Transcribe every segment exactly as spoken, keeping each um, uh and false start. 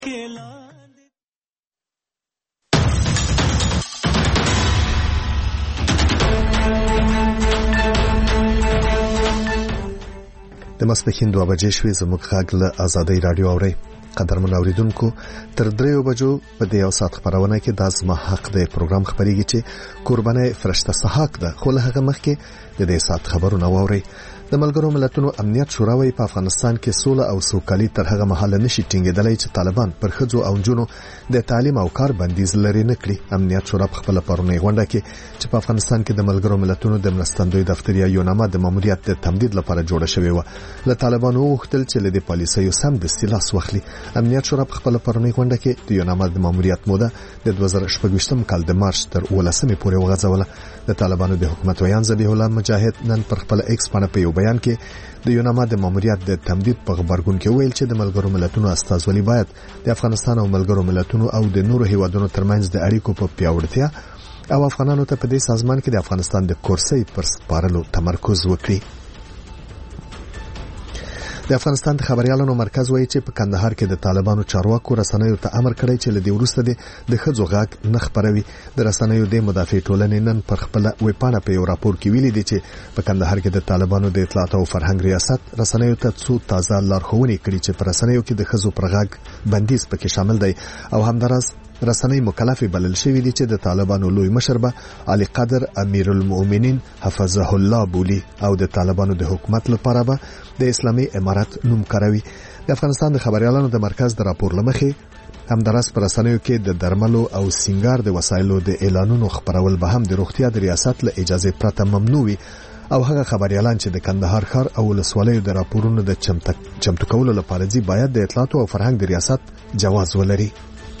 د ماسپښین دوه بجې شوې. زموږ غږ له آزادۍ رادیو اورئ. قدرمن اوریدونکو، تر دریو بجو په دې یو ساعت خبرونه کې د زما حق د پروګرام خبرېږي چې قرباني فرشته سحاق ده. خو له هغه مخکې د دې ساعت خبرونه واورئ. د ملګرو ملتونو امنیت شوراوي په افغانستان کې سوله او سوکالي تر هغه مهاله نشي ټینګېدلای چې طالبان پر ښځو او نجونو د تعلیم او کار بندیز لري نه کړي. امنیت شورا په خپل پرونی غونډه کې چې په افغانستان کې د ملګرو ملتونو د مرستندوی دفتر یا یوناما د ماموریت د تمدید لپاره جوړه شوې و، له طالبانو وغوښتل چې له دې پالیسیو سم د استلاس واخلي. امنیت شورا په خپل پرونی غونډه کې د یوناما د ماموریت موده د دوه زره شپږ کال د مارچ تر اوولسمې پورې وغځوله. د طالبانو د حکومت ویان ذبیح الله مجاهد نن پر خپل ایکس باندې په یو بیان کې د یوناما د ماموریت د تمدید په خبرګون کې ویل چې د ملګرو ملتونو استازولي باید د افغانستان او ملګرو ملتونو او د نورو هیوادونو ترمنځ د اړیکو په پیاوړتیا او افغانانو ته په دې سازمان کې د افغانستان د کورسۍ پر سپارلو تمرکز وکړي. د افغانستان د خبريالانو مرکز وایي چې په کندهار کې د طالبانو چارواکو رسنیو ته امر کړی چې لدی وروسته د خځو غاګ نه خبروي. د رسنیو د مدافع ټولنې نن پر خپل ویبپاڼه په یو راپور کې ویلي دي چې په کندهار کې د طالبانو د اطلاعات او فرهنګ ریاست رسنیو ته څو تازه لارښوونې کړې چې په رسنیو کې د خځو پر غاګ بندیز پکې شامل دی او همداراز رسنۍ مکلف بلل شوې دي چې د طالبانو لوی مشربه علي قدر امیر المؤمنین حفظه الله بولی او د طالبانو د حکومت لپاره به د اسلامي امارات نوم کاروي. د افغانستان د خبريالانو د مرکز د راپور لمخې همداراز پر رسنیو کې د درملو او سنگار د وسایلو د اعلانونو خبرول به هم د روغتیا د ریاست له اجازه پرته ممنوع وي او هغه خبريالان چې د کندهار ښار او ولسوالیو د راپورونو د چمتو کولو لپاره ځي باید د اطلاعات او فرهنګ د ریاست جواز ولري.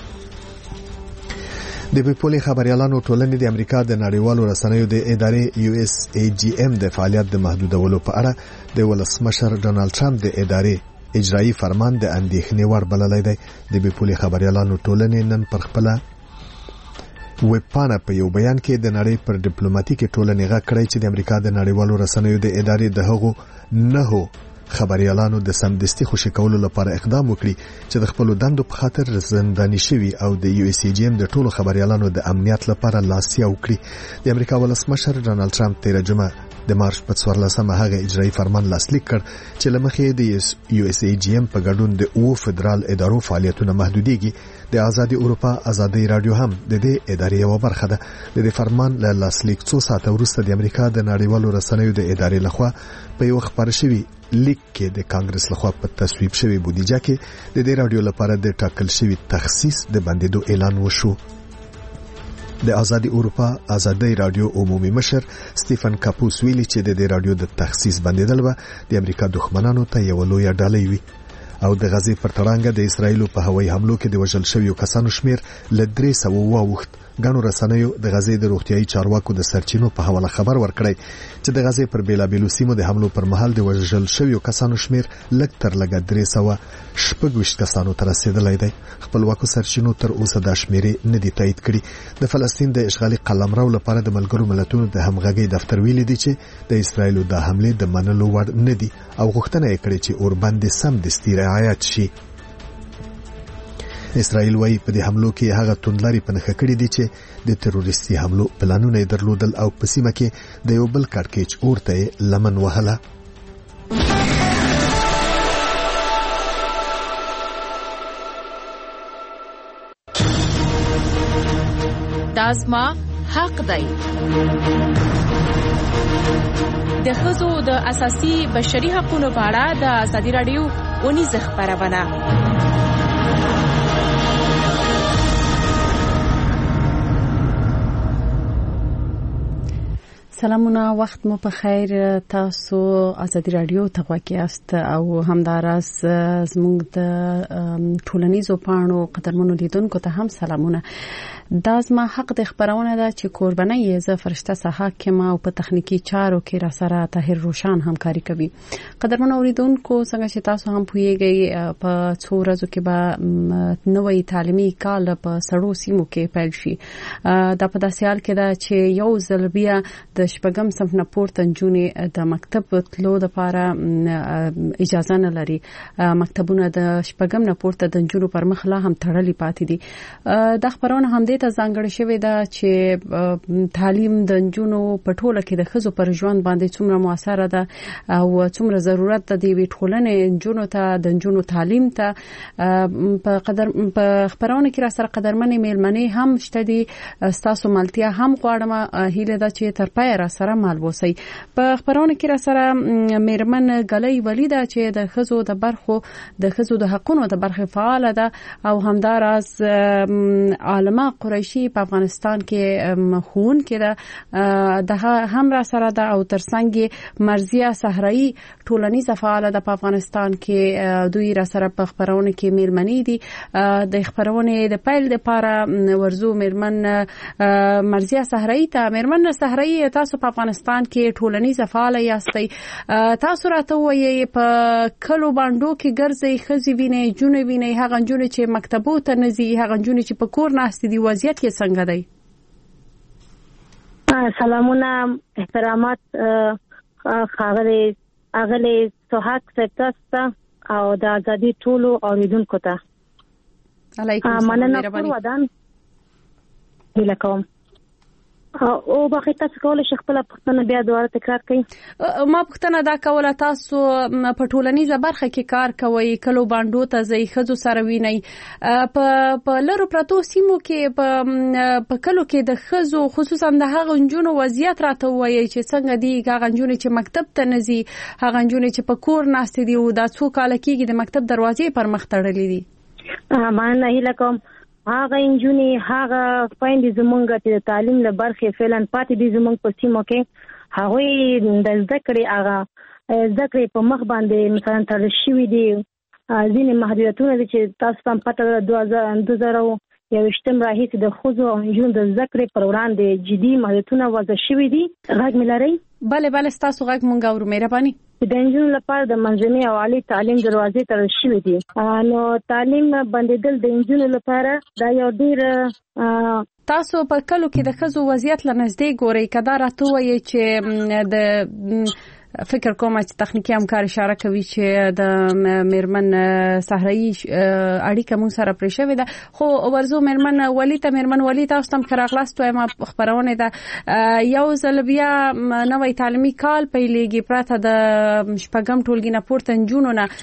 د بیپولي خبريالانو ټولنې د امریکا د نړیوالو رسنیو د ادارې یو اس ای جی ام د فعالیت د محدودولو په اړه د ولسمشر ډونالد ټرمپ د ادارې اجرایی فرمان د اندېښنې وړ بللی دی. د بیپولي خبريالانو ټولنې نن پر خپل ویبپاڼه په یو بیان کې د نړۍ پر ډیپلوماټیکي ټولنې غږ کړی چې د امریکا د نړیوالو رسنیو د ادارې د هغو نه خبريالانو د سمدستي خوشی کولو لپاره اقدام وکړي چې د خپل دندو په خاطر زنداني شوي او د یو اس ای جی ام د ټولو خبريالانو د امنیت لپاره لاسیا وکړي. د امریکا ولسمشر ډونالد ټرمپ تیر جمعه د مارچ په څوارلسمه هغه اجرایی فرمان لاسلیک کړ چې لمخې د یو اس ای جی ام په ګډون د او فدرال ادارو فعالیتونه محدوديږي. د آزادي اروپا آزادي رادیو هم د دې ادارې یو برخه ده. د دې فرمان له لاسلیک څو ساعته وروسته د امریکا د نړیوالو رسنیو د ادارې لخوا په یو خبر شوی لیک کې د کانګرس لخوا په تصویب شوی بودیجه کې د دې رادیو لپاره د ټاکل شوی تخصیص د بندیدو اعلان وشو. د آزادي اروپا آزادي رادیو عمومي مشر ستيفن کاپوس ویلي چې د دې رادیو د تخصیص بندیدل به د امریکا دښمنانو ته یو لوی ډالۍ وي او د غزې پر تړانګه د اسرایل په هوایي حملو کې د وژل شویو کسانو شمیر ل درې سوه واوښت. غنو رسنیو د غزې د روغتيایي چارواکو د سرچینو په حواله خبر ورکړی چې د غزې پر بیلابیلو سیمو د حملو پر مهال د وژل شویو کسانو شمیر لږ تر لږه درې سوه شپږ ویشت کسانو ته رسیدلی دی. خپلواکو سرچینو تر اوسه دا شمیرې نه دي تایید کړي. د فلسطین د اشغالي قلمرو لپاره د ملګرو ملتونو د همغږي دفتر ویلي دی چې د اسرایل د حمله د منلو وړ نه دي او غوښتنه یې کړې چې اوربند سم دستي رعایت شي. اسرائیل وايي په دې حملو کې هغه توندلاري پنځه کړي دي چې د تروریستي حملو پلانونه درلودل او په سیمه کې د یو بل کارکېچ اورته لمن وهله. دازما حق دی. د ښځو د اساسي بشري حقوقو په اړه د ازادي رادیو اونیزه خبرونه. سلامونه، وخت مو په خیر. تاسو ازادي رادیو ته غواړئ او همداراز زموږ د ټولنیزو پاڼو قدرمنو لیدونکو ته هم سلامونه. دا زما حق د خبرونه ده چې قرباني یې ز فرشته صحاکمه او په تخنیکی چارو کې را سره طاهر روشان همکاري کوي. قدرمنو اوریدونکو څنګه چې تاسو هم پوهیږئ په څو ورځو کې به نوې تعلیمي کال په سړو سیمو کې پیل شي. دا په داسې حال کې ده چې یو ځل بیا د شپږم صنف نه پورته نجونې د مکتب تلو لپاره اجازه نه لري. مکتبونه د شپږم نه پورته د نجونو پر مخ لا هم تړلي پاتې دي. د خبرونه هم دې ته ځانګړې شوې ده چې تعلیم د نجونو په ټوله کې د ښځو پر ژوند باندې څومره موثره ده او څومره ضرورت ده د یوې ټولنې نجونو ته د نجونو تعلیم ته. په قدر په خبرونه کې را سره قدرمنې میلمنې هم شته دي. ستاسو ملتیا هم غواړم هیله ده چې تر پای را سره مال وسی. په خبرونه کې را سره میرمن غلې ولیدا چې د خزو د برخو د خزو د حقونو د برخه فعال ده او همداراز عالمه قریشی په افغانستان کې خون کې ده هم را سره ده او ترڅنګ مرزیه صحرایی ټولنیزه فعال ده په افغانستان کې. دوی را سره په خبرونه کې میرمنې دي. د خبرونه د پیل د لپاره ورزو میرمن مرزیه صحرایی ته میرمن صحرایی تاسو په افغانستان کې ټولنیزه فعال یاستئ. تاسو راته وایي په کلو باندې کې ګرځي خزي ویني جون ویني هغه جون چې مکتبو ته نزي هغه جون چې په کور ناست دي وضعیت یې څنګه دی؟ سلامونه احترامات خاغلی اغلی سوحاک سپتاستا او د ازادي ټولو اوریدونکو ته علیکم السلام مهرباني ودان هیله کوم. او باقي تاسو کولای شئ خپل پوښتنه بیا دوباره تکرار کړئ. ما پوښتنه دا کوله تاسو په ټولنیزه برخه کې کار کوئ کلو باندې ته ځي خزو سره ویني په په لرو پرتو سیمو کې په په کلو کې د خزو خصوصا د هغه نجونو وضعیت راته وایي چې څنګه دي هغه نجونې چې مکتب ته نزي هغه نجونې چې په کور ناست دي او دا څو کال کېږي د مکتب دروازې پر مخ تړلې دي. مان نه هیله کوم هغه انجونی هغه پاین زمونږ ته تعلیم له برخې فعلن پاتې دي زمونږ په سیمو کې هغه د ذکر هغه ذکر په مخ باندې مثلا تر شوی دي ځینې محدودیتونه چې تاسو هم پته دوه زره یوشتم راهیسې د خوځو او انجونو د ذکر پر وړاندې جدي محدودیتونه وضع شوی دي. غږ ملاري بله بله ستاسو غږ مونږ اورو مهرباني. د انجونو لپاره د منځني او عالی تعلیم دروازې تړل شوې دي. نو تعلیم بندیدل د انجونو لپاره دا یو ډیر تاسو په کلو کې د خزو وضعیت لنځدې ګوري کدا راته وایي چې د فکر کوم چې تخنیکی همکار اشاره کوي چې د میرمن صحرایی اړیکه مون سره پرې شوې ده. خو ورزو میرمن ولی ته میرمن ولی تاسو تم کراغلاست ما خبرونه ده یو ځل بیا نوې تعلیمي کال پیلېږي پراته د شپږم ټولګي نه پورته نجونو نه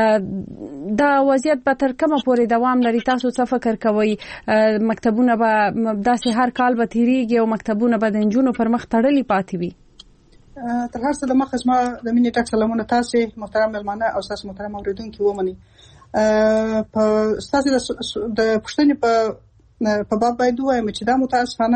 دا وضعیت به تر کومه پورې دوام لري؟ تاسو څه فکر کوئ؟ مکتبونه به داسې هر کال به تیریږي او مکتبونه به د نجونو پر مخ تړلي پاتې وي؟ تر هر څه د مخه ما د مینې ټاک سلامونه تاسو محترم ملمانه او تاسو محترم اوریدونکو ومني. په تاسو د پښتنې په په باب باید وایم چې دا متاسفانه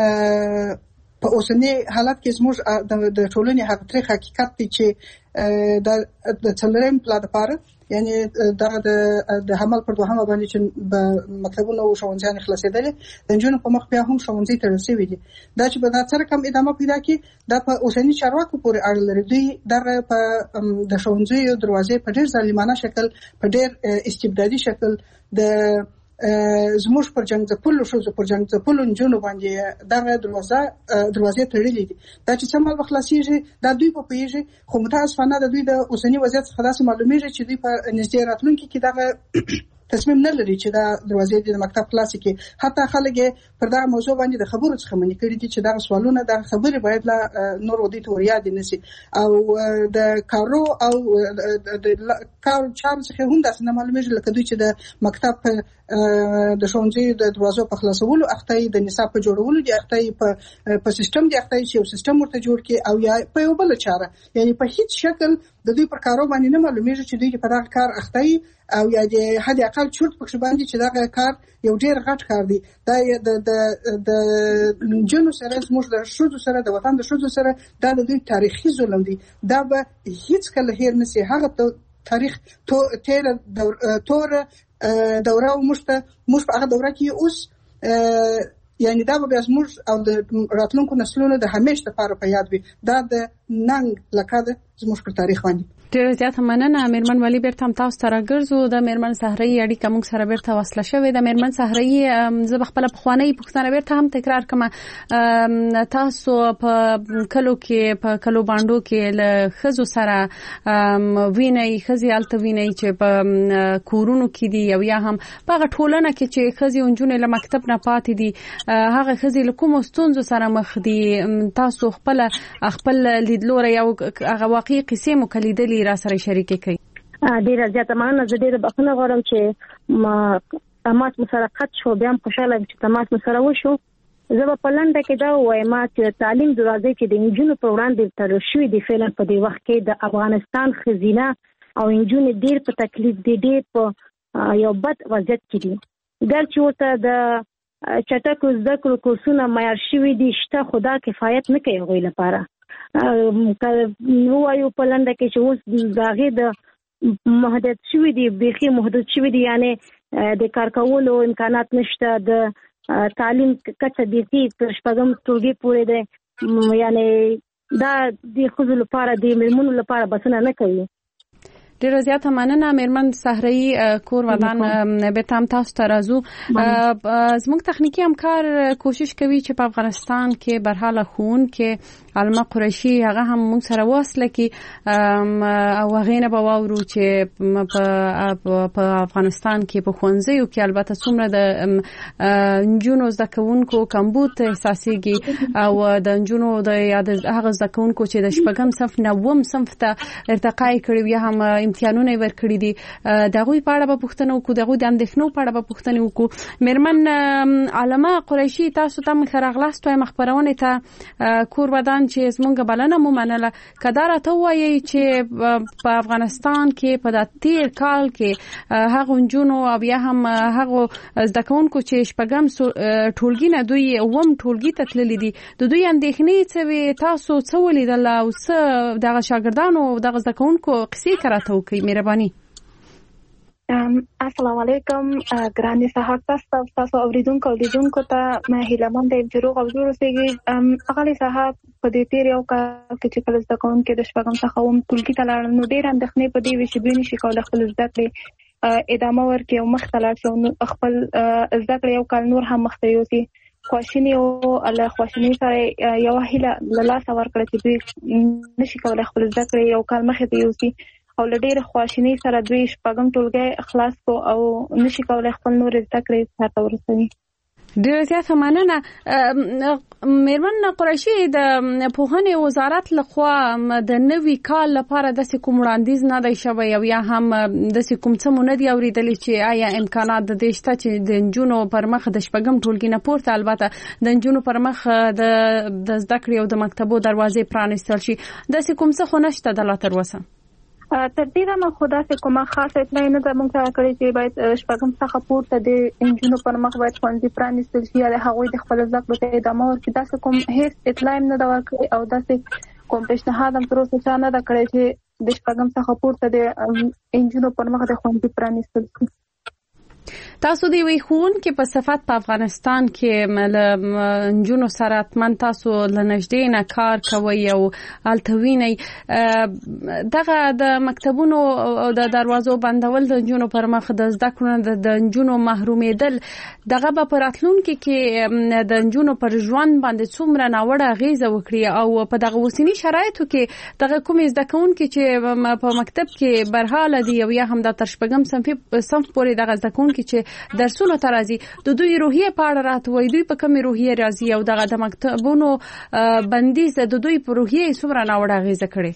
په اوسنی حالت کې زموږ د ټولنې هغه تاریخ حقیقت دی چې د څلورم پلا د پاره یعنی دا د حمل پر دوه هم باندې چې په مکتبونو او ښوونځیانو خلاصېدل د جنونو په مخ بیا هم ښوونځي تړل شوی دي. دا چې په ناڅرګ کم ادامه پیدا کړي دا په اوسنی چارواکو پورې اړه لري. دوی د په د ښوونځیو دروازې په ډېر ظالمانه شکل په ډېر استبدادي شکل د زموږ پر جنگ ځپلو شو پر جنگ ځپلو نجونو باندې دغه دروازه دروازې تړلې دي. دا چې څنګه وخلاصيږي دا دوی په پیږي. خو متاسفانه د دوی د اوسنی وضعیت څخه داسې معلومیږي چې دوی په نږدې راتلونکي کې دغه تصمیم نه لري چې دا دروازې د مکتب خلاصې کې. حتی خلک پر دا موضوع باندې د خبرو څخه منې کړي دي چې دا سوالونه د خبرې باید لا نور ودی ته ورياد نشي او د کارو او د کار چارو څخه هم داسې نه معلومیږي لکه دوی چې د مکتب د ښوونځي د دروازو په خلاصولو اخته د نصاب په جوړولو دي اخته په په سیستم دي اخته چې یو سیستم ورته جوړ کړي او یا په یو بل چاره یعنی په هیڅ شکل د دوی پر کارو باندې نه معلومیږي چې دوی په دغه کار اخته او یا د حد اقل چورت پکښ باندې چې دغه کار یو ډیر غټ کار دی. دا د د د جنو سره زموږ د شوزو سره د وطن د شوزو سره دا د دوی تاریخي ظلم دی. دا به هیڅ کله هیر نشي. هغه تاریخ تو تیر تور دوره مشته مش په هغه دوره کې اوس یعنی دا به زموږ او د راتلونکو نسلونو د همیشه لپاره په یاد وي. دا د ننګ لکه د زموږ پر تاریخ باندې ډیره زیاته مننه میرمن ولی بیرته هم تاسو ته راګرځو. د میرمن سحرایي اړیکه موږ سره بیرته وصله شوې ده. میرمن سحرایي زه خپل پخوانی پوښتنه بیرته هم تکرار کوم. تاسو په کلو کې په کلو باندو کې له خزو سره ویني خزي الته ویني چې په کورونو کې دي او یا هم په ټولنه کې چې خزي اونجونه له مکتب نه پاتې دي هغه خزي له کوم ستونزو سره مخ دي تاسو خپل خپل لیدلوري او هغه واقعي قصې مو کلیدلې را سره شریکې کړئ. ډیره زیاته مننه. زه ډیره بخښنه غواړم چې ما تماس مسره قط شو بیا هم خوشاله چې تماس مسره وشو. زه په لنډه کې دا وایم چې تعلیم دروازې چې د انجونو په وړاندې تر شوې دي فعلا په دې وخت کې د افغانستان خزینه او انجونو ډیر په تکلیف دي ډیر په یو بد وضعیت کې دي. ګرچې ورته د چټکو زده کړو کورسونه معیار شوي دي شته خدا کفایت نه کوي هغوی لپاره. نو وایو په لنډه کې چې اوس داغه د محدود شوی دی بيخي محدود شوی دی یعنی د کار کولو امکانات نشته. د تعلیم کچه بيخي تر شپږم ټولګي پورې ده یعنی دا د خزو لپاره د میرمنو لپاره بسنه نه کوي. ډیره زیاته مننه میرمن سحرایي کور ودان به تام تاسو ته راځو. زموږ تخنیکی همکار کوشش کوي چې په افغانستان کې برحاله خون کې علمه قریشي هغه هم موږ سره واسله کې او هغه نه به واورو چې په افغانستان کې په خوانځیو کې البته څومره د انجونو زکونکو کمبود احساسيږي او د انجونو د یاد هغه زکونکو چې د شپږم صنف نوم صنف ته ارتقا کړی یا هم امتحانونه ورکړي دي دغه په اړه به پوښتنه وکړو دغه د اندېښنو په اړه به پوښتنه وکړو. میرمن علامه قریشي تاسو ته مخراغلاست وایم خبرونه ته کور ودان چې زمونږ بلنه مو منله کدار ته وایي چې په افغانستان کې په د تیر کال کې هغه جنونو او یا هم هغه زدکونکو چې شپږم ټولګي نه دوی ووم ټولګي ته تللي دي د دوی اندېښنې څه تاسو څه ولیدل او څه دغه شاګردانو دغه زدکونکو قصې کراته وکي مهرباني. السلام علیکم ګراني صاحب تاسو تاسو اوریدونکو لیدونکو ته مې هیلمن د جوړ او جوړ سیږي اغلی صاحب په دې تیر یو کال کې چې کله ځکه کوم کې د شپږم څخه هم ټولګي ته لاړم نو ډېر اندېښنې په دې وشي بیني شي کول خپل زده کړې ادامه ورکړي او مختلف شو خپل زده کړې یو کال نور هم مخته یوسي خواشینی او الله خواشینی سره یو هیله لاله سوار کړی چې نشي کولای خپل زده کړې یو کال مخه دی یوسي او لډیر خواشینی سره دوی شپږم ټولګي خلاص کو او نشي کولای خپل نور زده کړې سره ورسوي. ډیره زیاته مننه. میرمن قریشي د پوهنې وزارت لخوا د نوي کال لپاره د کوم وړاندیز نه دی شوی او یا هم د کوم څه مونږ دی اوریدل چې آیا امکانات د دې شته چې د انجونو پر مخ د شپږم ټولګي نه پورته البته د انجونو پر مخ د د زده کړې او د مکتبو دروازې پرانیستل شي د کوم څه خو نشته د لا تر اوسه. تر دې نه خدا څخه کومه خاصه اطلاع نه ده موږ ته کړی چې باید شپږم څخه پورته د انجونو پر مخ باید خوندې پرانیستل شي یا هغوی د خپل زده کړو ته ادامه ورکړي. دا کوم هیڅ اطلاع نه ده ورکړې او دا کوم پیشنهاد هم تر اوسه نه ده کړی چې د شپږم څخه پورته د انجونو پر مخ د خوندې پرانیستل شي. تاسو دی وی خون کې په صفات په افغانستان کې مل جنونو سره اتمن تاسو لنجدې نه کار کوي او التویني دغه د مکتبونو او د دروازو بندول د جنونو پر مخ د زده کړو د جنونو محرومېدل دغه په پراتلون کې کې د جنونو پر ژوند باندې څومره ناوړه غیزه وکړي او په دغه وسینی شرایطو کې دغه کوم زده کوونکي چې په مکتب کې برحاله دي او یا هم د تر شپږم صنف صنف پورې دغه زده کوونکي چې درسونه ترازی د دوی روحیه په اړه راټوي دوی په کومه روحیه راځي او دغه د مکتبونو بندیز د دوی په روحیه څومره ناوړه غیزه کړي.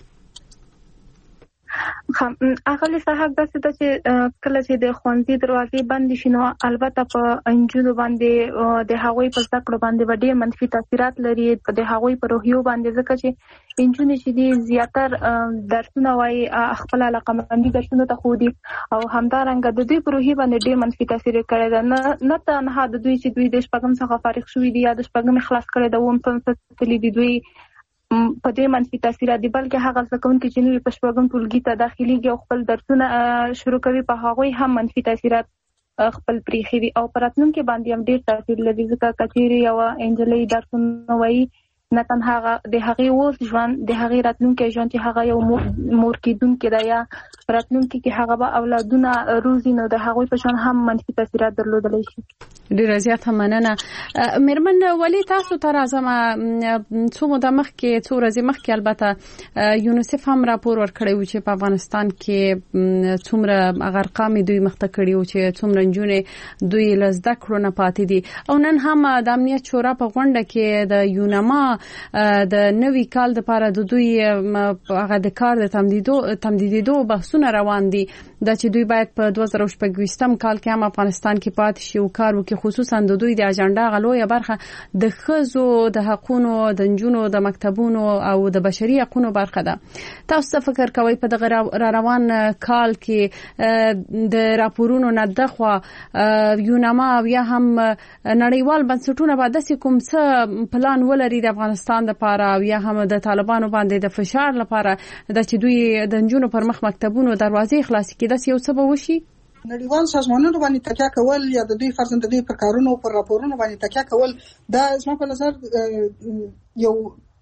اغلی صاحب داسې د چې کله چې د خوندې دروازې بند شي نو البته په انجونو باندې د هغوی په زده کړو باندې ډېر منفي تاثیرات لري په د هغوی په روحیو باندې ځکه چې انجونې چې دي زیاتر درسونه وایي خپل علاقمندي درسونه ته خو دي او همدارنګه د دوی په روحیه باندې ډېر منفي تاثیر کړی ده نه نه تنها د دوی چې دوی د شپږم څخه فارغ شوي دي یا د شپږم خلاص کړی د اووم صنف تللي دي دوی په دې منفي تاثیرات دي بلکې هغه څه کوم چې نوې په شپږم ټولګي ته داخليږي او خپل درسونه شروع کوي په هغه هم منفي تاثیرات خپل پریخي دي او پراتنونکو باندې هم ډېر تاثیر لري ځکه کچېری او انجلې درسونه وایي نه تنها د هغې اوس ژوند د هغې راتلونکي ژوند چې هغه یو مور کېدونکې ده یا راتلونکي کې هغه به اولادونه روزي نو د هغوی په شان هم منفي تاثیرات درلودلی شي. ډیره زیاته مننه. میرمن ولی تاسو ته راځم څو موده مخکې څو ورځې مخکې البته یونیسف هم راپور ورکړی و چې په افغانستان کې څومره هغه ارقام دوی مخته کړي و چې څومره نجونې دوی له زده کړو نه پاتې دي او نن هم د امنیت شورا په غونډه کې د یونما د نوي کال لپاره د دوی هغه د کار د تمدیدېدو بحثونه روان دي دا چې دوی باید په دوه زره شپږ کال کې هم افغانستان کې پاتې شي او کار وکړي خصوصا د دوی د اجنډا غلوې برخه د ښځو د حقوقو د نجونو د مکتبونو او د بشري حقوقو برخه ده. تاسو څه فکر کوئ په دغه روان کال کې د راپورونو نه دغه یونما یا هم نړیوال بنسټونه به د کوم څه پلان ولري د افغانستان لپاره یا هم د طالبانو باندې د فشار لپاره د چې دوی د نجونو پر مخ مکتبونو دروازې خلاص کړي د یو څه به وشي؟ نړیوال سازمانونو باندې تکیه کول یا د دوی فرضاً د دوی پر کارونو او پر راپورونو باندې تکیه کول دا زما په نظر یو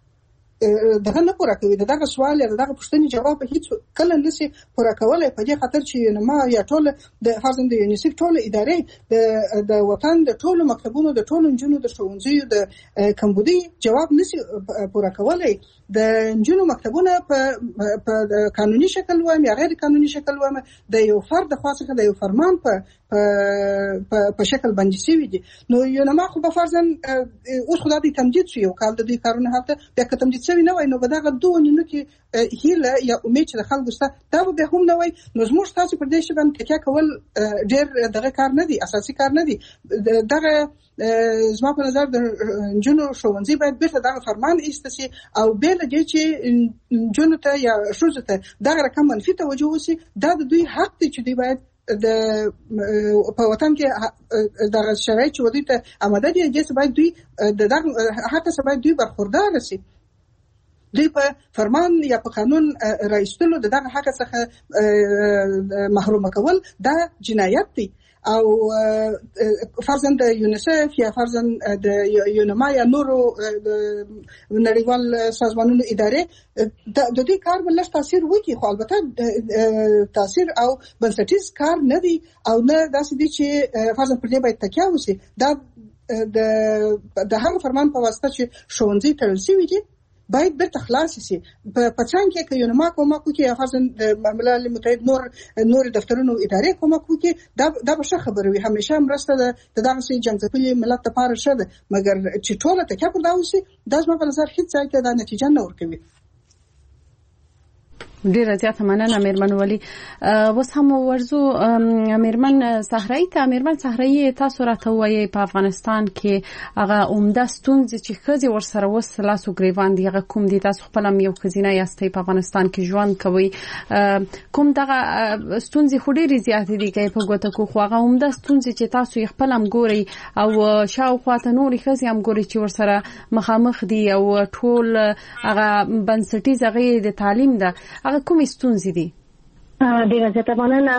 دغه نه پوره کوي. دغه سوال یا دغه پوښتنې جواب هیڅ کله نشي پوره کولای په دې خاطر چې نو ما یا ټول د فرضاً د یونیسف ټول ادارې د د وطن د ټول مکتبونو د ټول نجونو د ښوونځیو د کمبودي جواب نشي پوره کولای. د نجونو مکتبونه په په قانوني شکل وایم یا غیر قانوني شکل وایم د یو فرد خاصه د یو فرمان په په په شکل باندې شوی دي. نو یو نه ما خو په فرضاً اوس خدای دې تمدید شي او کال د دې کارونه هفته د تمدید شوی نه وای نو به دغه دوه نو کې هیله یا امید چې د خلکو سره دا به هم نه وای نو زموږ تاسو پر دې شی باندې تکیه کول ډېر دغه کار نه دی اساسي کار نه دی. دغه زما په نظر د جنو ښوونځي باید بیرته دغه فرمان ایسته شي او بیل دې چې جنو ته یا شوزه ته دغه رقم منفي توجه وشي دا د دوی حق دی چې دوی باید د په وطن کې دغه شرایط چې ودی ته آماده دي چې باید دوی د دغه حق څخه باید دوی برخوردار شي. دوی په فرمان یا په قانون رئیسلو د دغه حق څخه محروم کول دا جنایت دی او فرضاً د یونیسف یا فرضاً د یونما یا نورو نړیوال سازمانونو ادارې د دې کار بل تاثیر وکړي خو البته تاثیر او بنسټیز کار نه دی او نه داسې دي چې فرضاً پر دې باید تکیه وشي. دا د د هغه فرمان په واسطه چې ښوونځي تړل شوي دي باید بیرته خلاص شي. په پچان کې که یونما کومک وکړي فرضاً د ملل متحد نور نور دفترونو ادارې کومک وکړي دا دا به ښه خبره وي. همیشه مرسته د دغه سي جنګځپلي ملت لپاره ښه ده مګر چې ټوله تکیه پر دا وشي دا زما په نظر هیڅ ځای ته دا نتیجه نه ورکوي. ډیره زیاته مننه میرمن ولی. اوس هم ورزو میرمن صحرایی ته میرمن صحرایی تاسو راته وایي په افغانستان کې هغه عمده ستونزې چې ښځې ورسره وس لاسو ګریوان دي هغه کوم دي؟ تاسو خپل هم یو ښځینه یاستئ په افغانستان کې ژوند کوئ کوم دغه ستونزې خو ډېرې زیاتې دي که په ګوته کو خو هغه عمده ستونزې چې تاسو یې خپل هم ګورئ او شاوخوا ته نورې ښځې هم ګورئ چې ورسره مخامخ دي او ټول هغه بنسټیز هغې د تعلیم ده هغه کومې ستونزې دي؟ ډېره زیاته مننه.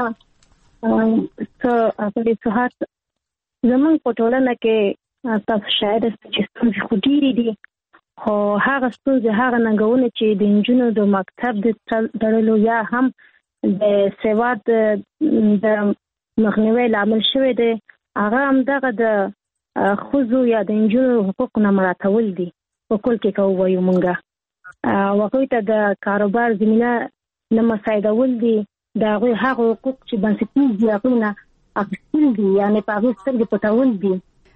څه په دې صحت زموږ په ټولنه کې تاسو شاید چې ستونزې خو ډېرې دي خو هغه ستونزې هغه ننګونې چې د نجونو د مکتب د تړلو یا هم د سواد د مخنیوي لامل شوی دی هغه همدغه د ښځو یا د نجونو حقوق نه مراعاتول دي. په کل کې که ووایو مونږه هغوی ته د کاروبار زمینه نه مساعدول دي د هغوی هغه حقوق چې بنسټیز دي هغوی نه اخیستل دي یعنې په هغوی سترګې پټول دي.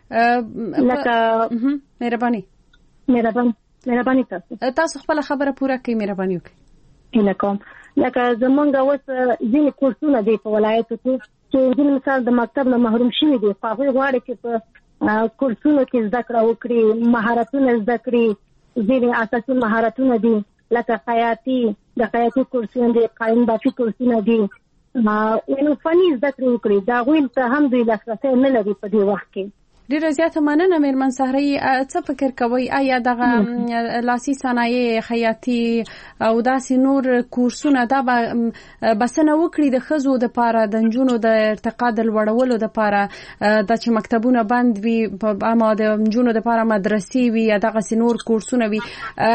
لکه مهرباني مهرباني مهرباني تاسو تاسو خپل خبره پوره کړئ مهرباني وکړئ. هیله کوم لکه زمونږ اوس ځینې کورسونه دي په ولایتو کې چې ځینې مثال د مکتب نه محروم شوي دي خو هغوی غواړي چې په کورسونو کې زده کړه وکړي مهارتونه زده کړي. ځینې اساسي مهارتونه دي لکه خیاطي د خیاطي کورسونه دي قایم بافي کورسونه دي نو فني زده کړې وکړي دا غوښتل ته هم دوی لاسرسي نه لري په دې وخت کې ډیره زیاته مننه میرمن سحري. څه فکر کوي آیا دغه لاسي صنایع خیاطي او داسې نور کورسونه دا بسنه وکړي د ښځو د پاره د نجونو د ارتقا د لوړولو د پاره د چې مکتبونه بند وي اما د نجونو د پاره مدرسې وي یا دغه نور کورسونه وي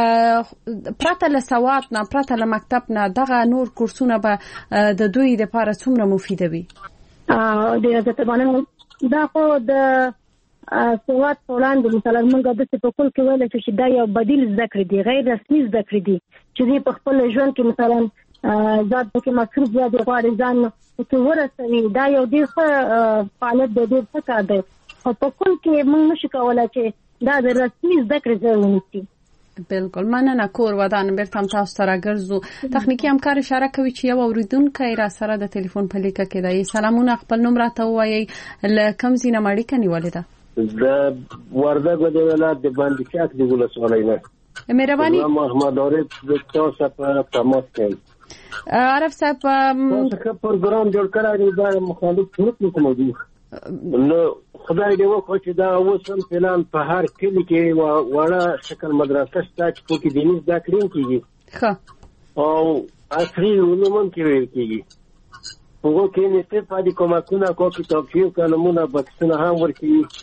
پرته له سواد نه پرته له مکتب نه دغه نور کورسونه به د دوی د پاره څومره مفید وي؟ ډیره زیاته مننه. دا خو د سواد په وړاندې مثلا موږ د څه په کول کې ویل چې دا یو بدیل زده کړې دي، غیر رسمي زده کړې دي چې په خپل ژوند کې مثلا ذات کې مصروف یا د غواړي ځان چې ورسوي. دا یو ډېر ښه فعالیت دی، ډېر ښه کار دی. او په کول کې موږ نشو کولی چې دا د رسمي زده کړې ځای ونیسي. بالکل مننه. کور ودان بیرته تاسو سره ګرځو. تخنیکی همکار اشاره کوي چې یو اوریدونکو را سره د ټلیفون په لیکه کې دی. سلامونه، خپل نوم راته ووایي، ل کوم ځای نه مړی کني ولیدا؟ د وردګ د ولایت د باندې چاک دی ولسوالۍ نه. مهرباني محمد عارف د تاسو په تماس کې. عارف صاحب تاسو پروګرام جوړ کړی دی مخالف ټول موضوع نو خدای دې وکړي چې دا اوس هم فلان په هر کلی کې وړه شکل مدرسه شته چې پکې دیني زده کړې کېږي ښه او عصري علوم هم کې ویل کېږي. هغو کې نصف پاتې کومکونه کو کتابچې قلمونه بکسونه هم ورکوي.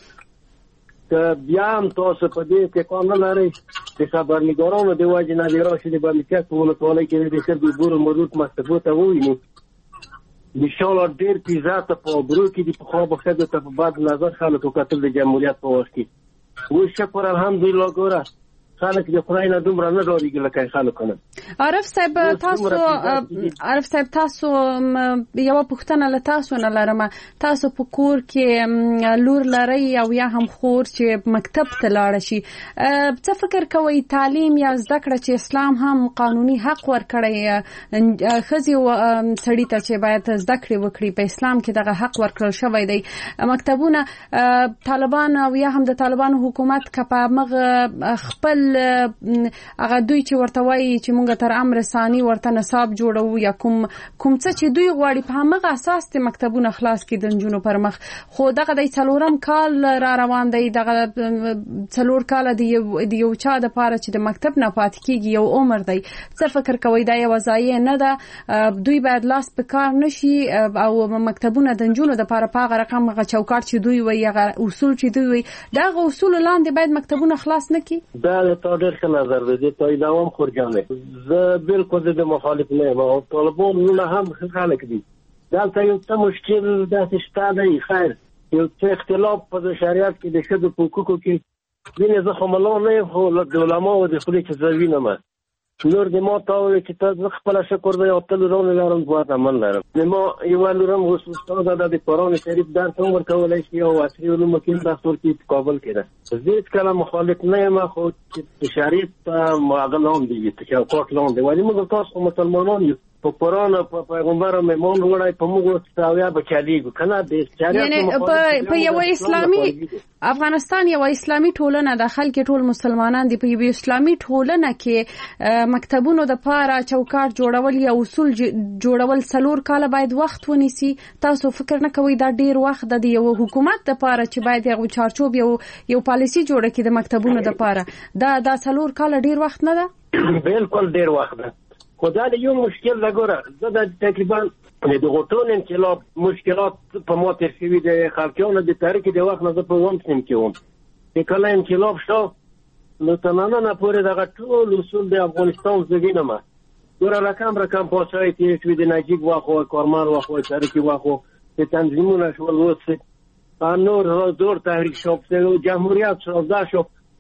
که بیا هم تاسو په دې کې کار نه لرئ د خبرنګارانو د وجې نه دې راشي د بندکک په ولسوالۍ کې د ښځو بور مربوط مکتبو ته وویني انشاءالله ډېر پیزا ته په ابرو کې د پخوا به ښځو ته په بد نظر خلکو کتل د جمهوریت په وخت کې. اوس شکر الحمدلله ګوره خلک د خدای نه دومره نه ډارېږي لکه خلکو نه. عارف صاحب تاسو عارف صاحب تاسو یو پوښتنه له تاسو نه لرم. تاسو په کور کې لور لرئ او یا هم خور چې مکتب ته لاړ شي، څه فکر کوئ تعلیم یا زده کړه چې اسلام هم قانوني حق ورکړی ښځې او سړي ته چې باید زده کړې وکړي، په اسلام کې دغه حق ورکړل شوی دی. مکتبونه طالبان او یا هم د طالبانو حکومت که په مغه خپل هغه دوی چې ورته وایي چې مونږ تر امر ثاني ورته نصاب جوړو یا کوم کوم څه چې دوی غواړي په همغه اساس ته مکتبونه خلاص کړي د نجونو پر مخ. خو دغه د څلورم کال را روان دی، دغه څلور کال دی د یو چا د پاره چې د مکتب نه پاتې کیږي یو عمر دی. څه فکر کوي دا یو ځای نه ده؟ دوی باید لاس په کار نشي او مکتبونه د نجونو د پاره په هغه رقم هغه چوکاټ چې دوی وایي هغه اصول چې دوی وایي دغه اصول لاندې باید مکتبونه خلاص نه کړي. دا تا ډېر ښه نظر دی، ته یې دوام خورجانې زه بالکل د مخالف نه یم او طالبان نه هم ښه خلک دي. دلته یو څه مشکل داسې شته دی، خیر یو څه اختلاف په شریعت کې د ښځو په حقوقو کې وینې. زه خو ملا نه یم خو د علماو د خولې چې زه وینم نور د ما ته ووایي چې ته زه خپله شکر دی او ته لورانې لرم دوه عمل لرم. د ما یوه لورم اوس استاده ده د قرآن شریف درس هم ورکولی شي او عصري علومو کې هم درس ورکوي په کابل کې ده. زه هېڅکله مخالف نه یم خو چې شریف ته هغه لاندې وي چوکاټ لاندې ولې موږ تاسو خو مسلمانان یو په قرآن او په پیغمبر هم ایمان وړی په موږ ساویا به چلیږو که نه د شریعت په یوه اسلامي افغانستان یوه اسلامي ټولنه ده، خلک ټول مسلمانان دي. په یوه اسلامي ټولنه کې مکتبونو د پاره چوکاټ جوړول یا اصول جوړول څلور کاله باید وخت ونیسي. تاسو فکر نه کوئ دا ډیر وخت د یو حکومت د پاره چې باید یو چارچوب یو یو پالیسی جوړه کړي د مکتبونو د پاره دا دا څلور کاله ډیر وخت نه ده؟ بالکل ډیر وخت ده. خو دا د یو مشکل ده. ګوره زه د تقریبا د غوټون انقلاب مشکلات په ما تیر شوي د خلکیانو د تاریخ د وخت نه زه په اووم صنف کې وم چې کله انقلاب شو نو تر ننه پورې دغه ټول اصول د افغانستان زه وینم. ګوره رقم رقم پاچاهۍ تېرې شوي د نجیب وخت و کارمل وخت و تاریخي وخت و د تنظیمونه شول اوس نور زور تحریک شو جمهوریت شو دا شو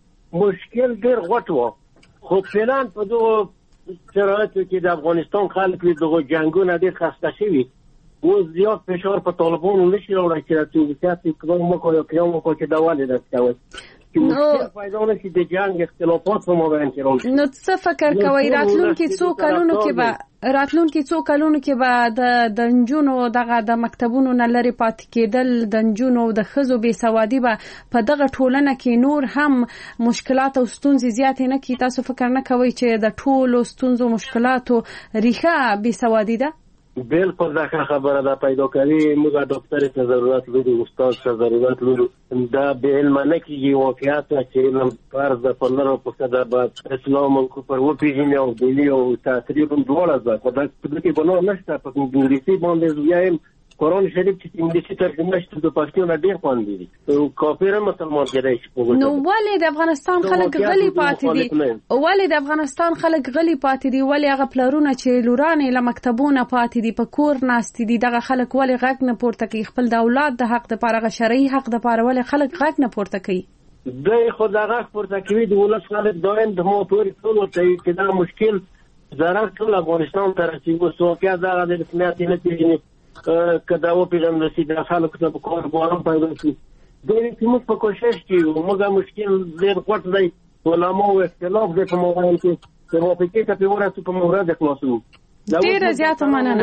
مشکل ډېر غټ و. خو فعلا په دغو شرایطو کې د افغانستان خلک دغه جنګونه ډېر خسته شوي. اوس زیات فشار په طالبانو نشي راوړی چې د توبسیات اقدام وکړي او قیام وکړي چې دا ولې داسې کوي چې مشکل پیدا نه شي د جنګ اختلافات په مابین کې رامنځته. نو څه فکر کوئ راتلونکي څو کلونو کې به راتلونکي څو کلونو کې به د د نجونو دغه د مکتبونو نه لرې پاتې کېدل د نجونو د ښځو بې سوادي به په دغه ټولنه کې نور هم مشکلات او ستونزې زیاتې نه کړي؟ تاسو فکر نه کوئ چې د ټولو ستونزو مشکلاتو ریښه بې سوادي ده؟ بالکل دا خبره ده پیدا کوي. موږ ډاکټر ته ضرورت لرو، استاد ته ضرورت لرو. دا به علم نه کیږي واقعیت چې علم فرض ده په لرو په صدا بعد اسلام او کفر و پیژنې او دیني او تقریبا دواړه ده. خو دا کې بنو نشته په انګلیسي باندې وایم قرآن شریف چې انګلیسي ترجمه شته د پښتو نه ډیر خوندې دي. او کافر مسلمان کېدای شي. نو ولې د افغانستان خلک غلي پاتې دي؟ ولې د افغانستان خلک غلي پاتې دي؟ ولې هغه پلرونه چې لورانې له مکتبونو پاتې دي په کور ناست دي دغه خلک ولې غږ نه پورته کوي؟ خپل د اولاد د حق لپاره، شرعي حق لپاره ولې خلک غږ نه پورته کوي؟ دوی خو دا غږ پورته کوي د ولس خلک دایم د مو پورې ټول ته چې دا مشکل ضرر ټول افغانستان ته رسیدو. سوکیا دا د رسمیت نه پیژني کدا و پیژندل شي د خلکو ته په کار بارم پیدا شي. دوی چې موږ په کوشش کې موږ مشکل ډېر غوټ دی. علماء او اختلاف د په موضوع کې د موافقې ته په ورته په موضوع د خلاصو ډیره زیاته مننه.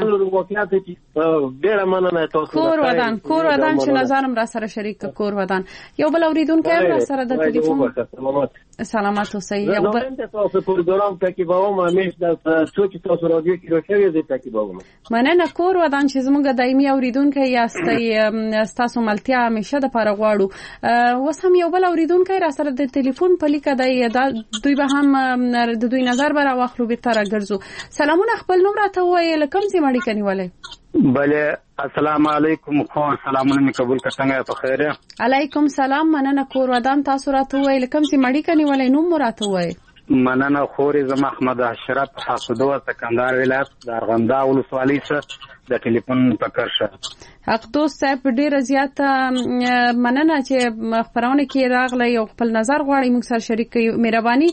ډیره مننه تاسو. کور ودان کور ودان چې نظرم را سره شریک کور ودان. یو بل اوریدونکو را سره د ټلیفون سلامات اوسئ. یو بل تاسو پروګرام ته کې به ما مېش د څوک تاسو راډیو کې راځي د تکي به مننه. کور ودان چې زموږ دایمي اوریدونکو یاستئ، تاسو ملتیا همیشه د پاره غواړو. اوس هم یو بل اوریدونکو را سره د ټلیفون په لیکه دی، دوی به هم د دوی نظر به راوخلو به تر ګرځو. سلامونه. خپل راته وایي لکم سي ماړي کني ولې؟ بله السلام علیکم. خو سلامونه می قبول کړئ په خیر. علیکم سلام. مننه. کور ودان تاسو راته وایي لکم سي ماړي کني ولې؟ نوم راته وایي. مننه. خوري زما احمد اشرف حسودو سکندر ولایت د ارغندا ولسوالۍ څخه د ټلیفون پکرشه. حق دوست صاحب ډیره زیاته مننه چې خبرونه کې راغلی او خپل نظر غواړي موږ سره شریک کړئ. مهرباني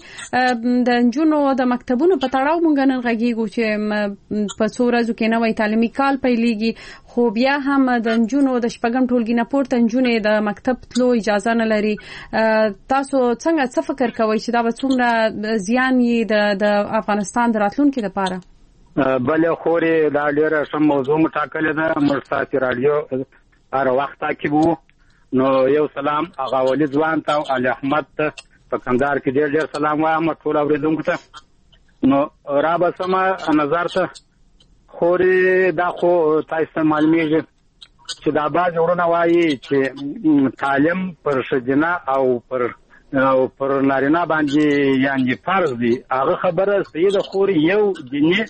د جنونو د مکتبونو په تړاو موږ نن غږیږو چې په څو ورځو کې نوې تعلیمي کال پیلېږي، خو بیا هم د جنونو د شپږم ټولګي نه پورته جنونې د مکتب تلو اجازه نه لري. تاسو څنګه څه فکر کوئ چې دا به څومره زیان یې د افغانستان د راتلونکي لپاره؟ بله خوري دا ډیره سم موضوع مټاکلې ده. موږ تاسو رادیو هر وخت تعقیب وو. نو یو سلام هغه ولي ځوان ته او علي احمد ته په کندهار کې ډیر ډیر سلام وایم ټول اوریدونکو ته. نو را به سم نظر ته خوري دا خو تاسو معلومیږي چې دا باز ورونه وایي چې تعلیم پر شجنه او پر او پر نارینه باندې یعنی فرض دی. هغه خبره سید خوري یو دیني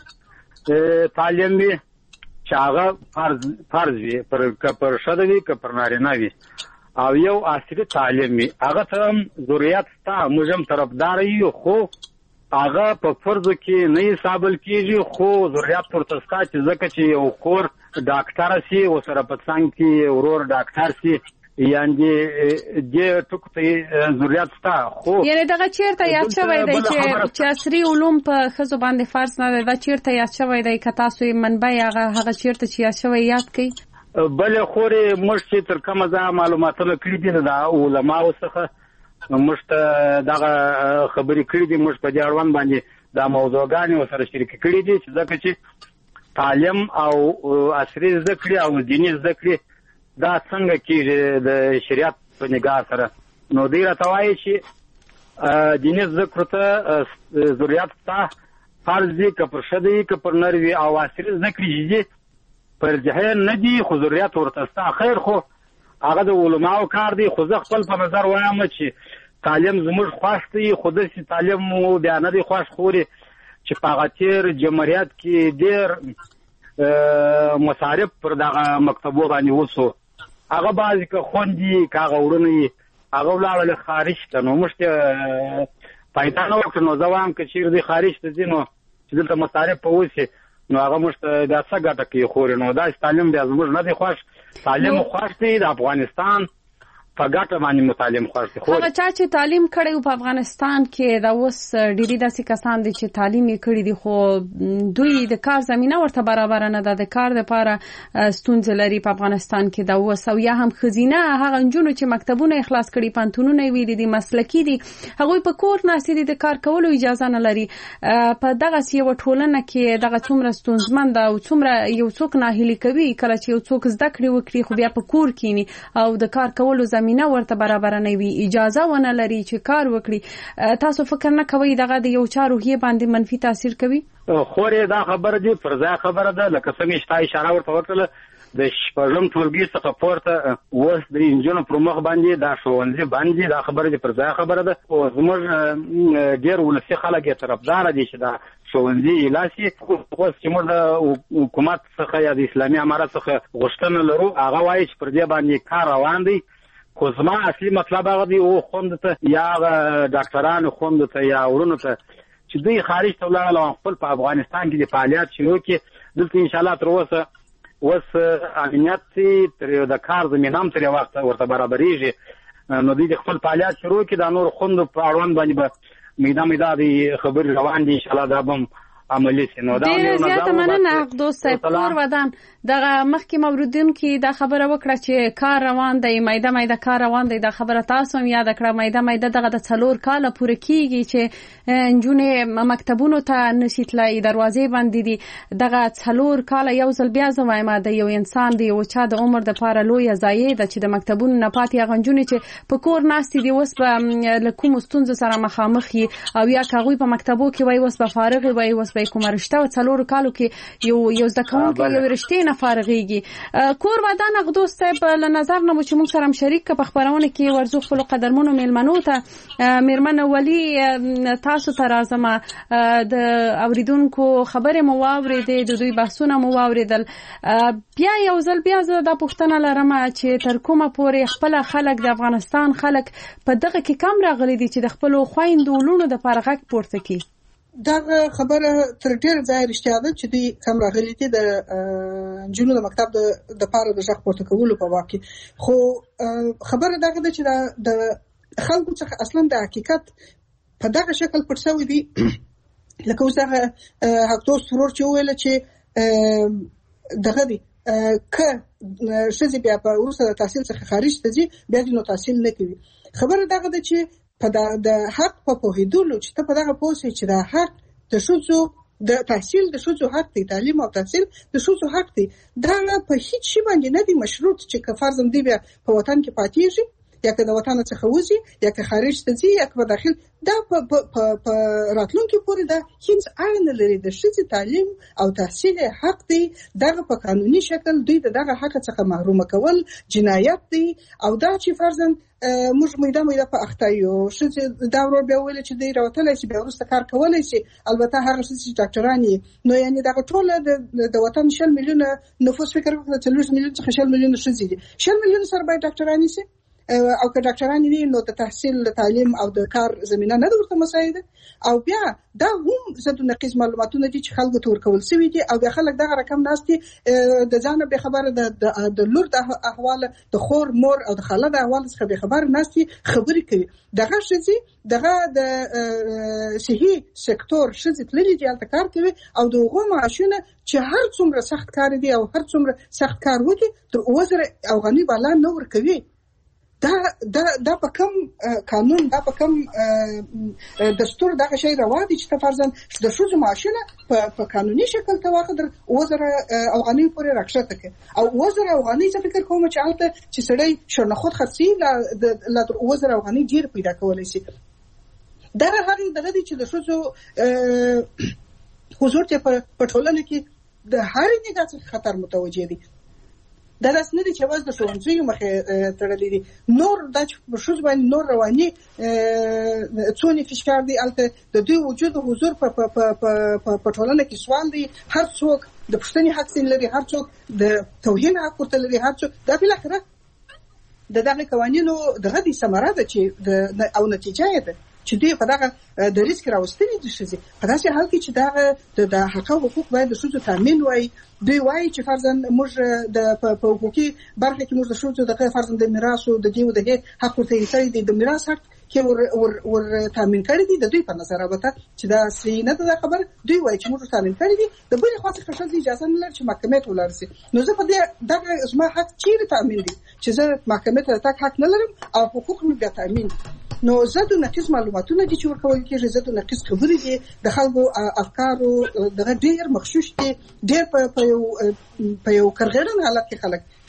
تعلیم وي چې هغه فرض فرض وي پر پر شده وي که پر نارینه وي، او یو عصري تعلیم وي هغه ته ضرورت شته. موږ هم طرفدار یو، خو هغه په فرض کې نه حسابل کیږي، خو ضرورت ورته شته چې ځکه چې یو کور ډاکټر سي او سره په څنګ کې ورور ډاکټر سي یعنی دې ټکو ته ضرورت شته. خو یعنی دغه چیرته یاد شوی دی چې عصري علوم په ښځو باندې فرض نه دی؟ دا چیرته یاد شوی دی که تاسو یې منبع هغه هغه چیرته چې یاد شوی یاد کړئ؟ بله خورې موږ چې تر کومه ځایه معلوماتونه کړي دي د علماو څخه موږ ته دغه خبرې کړي دي. موږ په دې اړوند باندې دا موضوعګانې ورسره شریکې کړي دي چې ځکه چې تعلیم او عصري زده کړې او دیني زده کړې دا څنګه کېږي د شریعت په نگاه سره. نو دوی راته وایي چې دیني زده کړو ته ضرورت شته، فرض دي که پر ښځه وي که پر نر وي، او عصري زده کړې چې دي پر جهل نه دي خو ضرورت ورته شته. خیر خو هغه د علماو کار دی. خو زه خپل په نظر وایم چې تعلیم زموږ خوښ دی، خو داسې تعلیم مو بیا نه دی خوښ خوري چې په هغه تېر جمهوریت کې ډېر مصارف پر دغه مکتبو باندې وسو. هغه بعضې که خوندي که هغه وړونه یي هغه ولاړل خارج ته، نو موږ ته پیدا نه وکړو. نو زه وایم که چېرې دوی خارج ته ځي نو چې دلته مصارف په وسي نو هغه موږ ته بیا څه ګټه کوي خوري. نو داسې تعلیم بیا زموږ نه دی خوښ. تعلیم خوښ دی د افغانستان په ګټه باندې متعلم خوښ دی. هغه چا چې تعلیم کړی په افغانستان کې دا اوس ډېری داسې کسان دي چې تعلیم یې کړی دي خو دوی د کار زمینه ورته برابر نه ده، د کار لپاره ستونزې لري په افغانستان کې دا اوس. او یا هم ښځینه هغه نجونو چې مکتبونه یې خلاص کړي، پوهنتونونه یې ویلي دي، مسلکي دي، هغوی په کور ناستې دي، د کار کولو اجازه نه لري. په دغسې یوه ټولنه کې دغه څومره ستونزمن ده او څومره یو څوک ناهیلي کوي کله چې یو څوک زده کړې وکړي خو بیا په کور کښېني او د کار کولو زمينه ورته برابر نه وي اجازه ونه لري چې کار وکړي تاسو فکر نه کوئ دغه د یو چا روحیه باندې منفي تاثیر کوي؟ خورې دا خبره دي پر ځای خبره ده لکه څنګه چې تا اشاره ورته وکړله د شپږم ټولګي څخه پورته اوس د انجونو پر مخ باندې دا ښوونځي باندې دا خبره دي پر ځای خبره ده او زموږ ډېر ولسي خلک یې طرفداره دي چې دا ښوونځي اعلان شي اوس چې موږ د حکومت څخه یا د اسلامي امارت څخه غوښتنه لرو هغه وایي چې پر دې باندې کار روان دی خو زما اصلي مطلب هغه دی او خوندو ته یا ډاکټرانو خوندو ته یا ورونو ته چې دوی خارج ته ولاړل او خپل په افغانستان کې د فعالیت شروع کړي دلته انشاءالله تر اوسه اوس امنیت تر د کار زمینه هم تر وخت ورته برابرېږي نو دوی د خپل فعالیت شروع کړي د نور خوندو په اړوند باندې به میدا میدا د خبرې روان دي انشاءالله دا به عملی شي. نو دا ډېر زیاته مننه حقدوست صاحب. کور ودان دغه مخکې موردونکو دا خبره وکړه چې کار روان دی میده میده کار روان دی دا خبره تاسو هم یاد کړه میده میده دغه د څلور کاله پوره کیږي چې نجونې مکتبونو ته نشي تلای دروازې باندې دي دغه څلور کاله یو ځل بیا زوایم د یو انسان دی او چا د عمر د پاره لوی ضایع ده چې د مکتبونو نه پاتې غنجونې چې په کور ناستې دي اوس به له کوم ستونزو سره مخامخ او یا کاغوی په مکتبو کې وای اوس به فارغ وای اوس به کوم رشته او څلور کالو کې یو یو ځکهونکو یو رشته نه فارغيږي. کور ودان حقدوست صاحب له نظر نه چې موږ سره هم شریک په خبرونه کې ورزو خپل قدرمنو میلمنو ته میرمن ولی تاسو ته راځم د اوریدونکو خبره مو واورېدې د دوی بحثونه مو واورېدل بیا یو ځل بیا زه د پښتنه لرم چې تر کومه پورې خپل خلک د افغانستان خلک په دغه کې کم راغلي دي چې د خپل خويندو لونو د پرغک پورته کی دا خبره تر ډیر ځای رښتیا ده چې دوی کم راغلي دي د جنونو د مکتب د د پاره د ځخ پورته کولو په واقع خو خبره دغه ده چې د خلکو څخه اصلا د حقیقت په دغه شکل پرسوي دي لکه اوس هغه حقدوست ورور چې ویل چې دغه دي که شزي بیا په ورسره تحصیل څخه خارج ته ځي بیا د نو تحصیل نه کوي. خبره دغه ده چې په د حق په پوهېدلو چې ته په دغه پوهې چې د حق د ښځو د تحصیل د ښځو حق دی تعلیم او تحصیل د ښځو حق دی دا په هیڅ شي باندې نه دی مشروط چې که فرض هم دی بیا په وطن کې پاتېږي یا که د وطن څخه وځي یا که خارج ته ځي یا که په داخل دا په راتلونکي پورې دا هیڅ اړه نه لري. د ښځې تعلیم او تحصیل حق دی دغه په قانوني شکل دوی د دغه حق څخه محروم کول جنایت دی او دا چې فرضاً موږ میده میده په اخته یو ښځې دا ورور بیا ویل چې دوی راوتلی شي بیا وروسته کار کولی شي البته هغه ښځې چې ډاکټران یې نو یعنې دغه ټوله د وطن شل میلیونه نفوس فکر وکړه څلوېښت میلیون څخه شل میلیونه ښځې دي شل میلیونه سره باید ډاکټران شي او که ډاکټران نه نو د تحصیل د تعلیم او د کار زمينه نه ورته مساعده او بیا دا هم زده نقیز معلوماتونه دي چې خلکو ته ورکول شوی دي او بیا خلک دغه رقم ناستي د ځانه به خبره د د لور د احوال د خور مور او د خاله د احوال څخه به خبر ناستي خبرې کوي دغه شذي دغه د صحي سکتور شذي تللی دي الته کار کوي او دغه معاشونه چې هر څومره سخت کار دي او هر څومره سخت کار وکړي تر اوسه افغاني بالا نه ور کوي دا دا دا په کوم قانون دا په کوم دستور دا شی راوړي چې تفرضاً د شوزو ماشینه په په قانوني شکل تواخد وزره افغاني پورې راکشته کوي او وزره افغاني څه فکر کوم چې البته چې سړی شرنخود خرسي لا د وزره افغاني ډیر پیدا کولای شي دا هغه دغه چې د شوزو حضور ته په ټولنه کې د هر نگاه څخه خطر متوجه دي دا داس نه دي چې واز د ښوونځي مخه تړلې دي نور د شوز باندې نور رواني څونی فشار دي البته د دوی وجود حضور په په په په ټولنه کې سوال دي هر څوک د پښتني حق لري هر څوک د توهین حق ورته لري هر څوک دا په لخره د دغه قوانینو دغه دي ثمره ده چې د او نتیجه ده چې دوی په دغه د ریسک راوستنې د شزي په داسې حال کې چې دغه د حق او حقوق باید د شوزو تامین وای دوی وای چې فرضاً موږ د په حقوقي برخه کې موږ د شوزو د فرضاً د میراث او د دیو د حق ورته یې دي د میراث حق کې ور ور ور تامین کړی دي د دوی په نظر راوته چې دا صحیح نه ده خبر دوی وای چې موږ تامین کړی دي د بلې خاصه خصوصي اجازه نه لري چې محکمې ته ولرسي نو زه په دې دغه زما حق چیرې تامین دي چې زه محکمې ته تک حق نه لرم او حقوق مې بیا تامین نو زده نقیز معلوماتونه دي چې ورکول کېږي زده نقیز خبرې دي د خلکو افکارو دغه ډېر مخشوش دي ډېر په په یو په یو کرغړن حالت کې خلک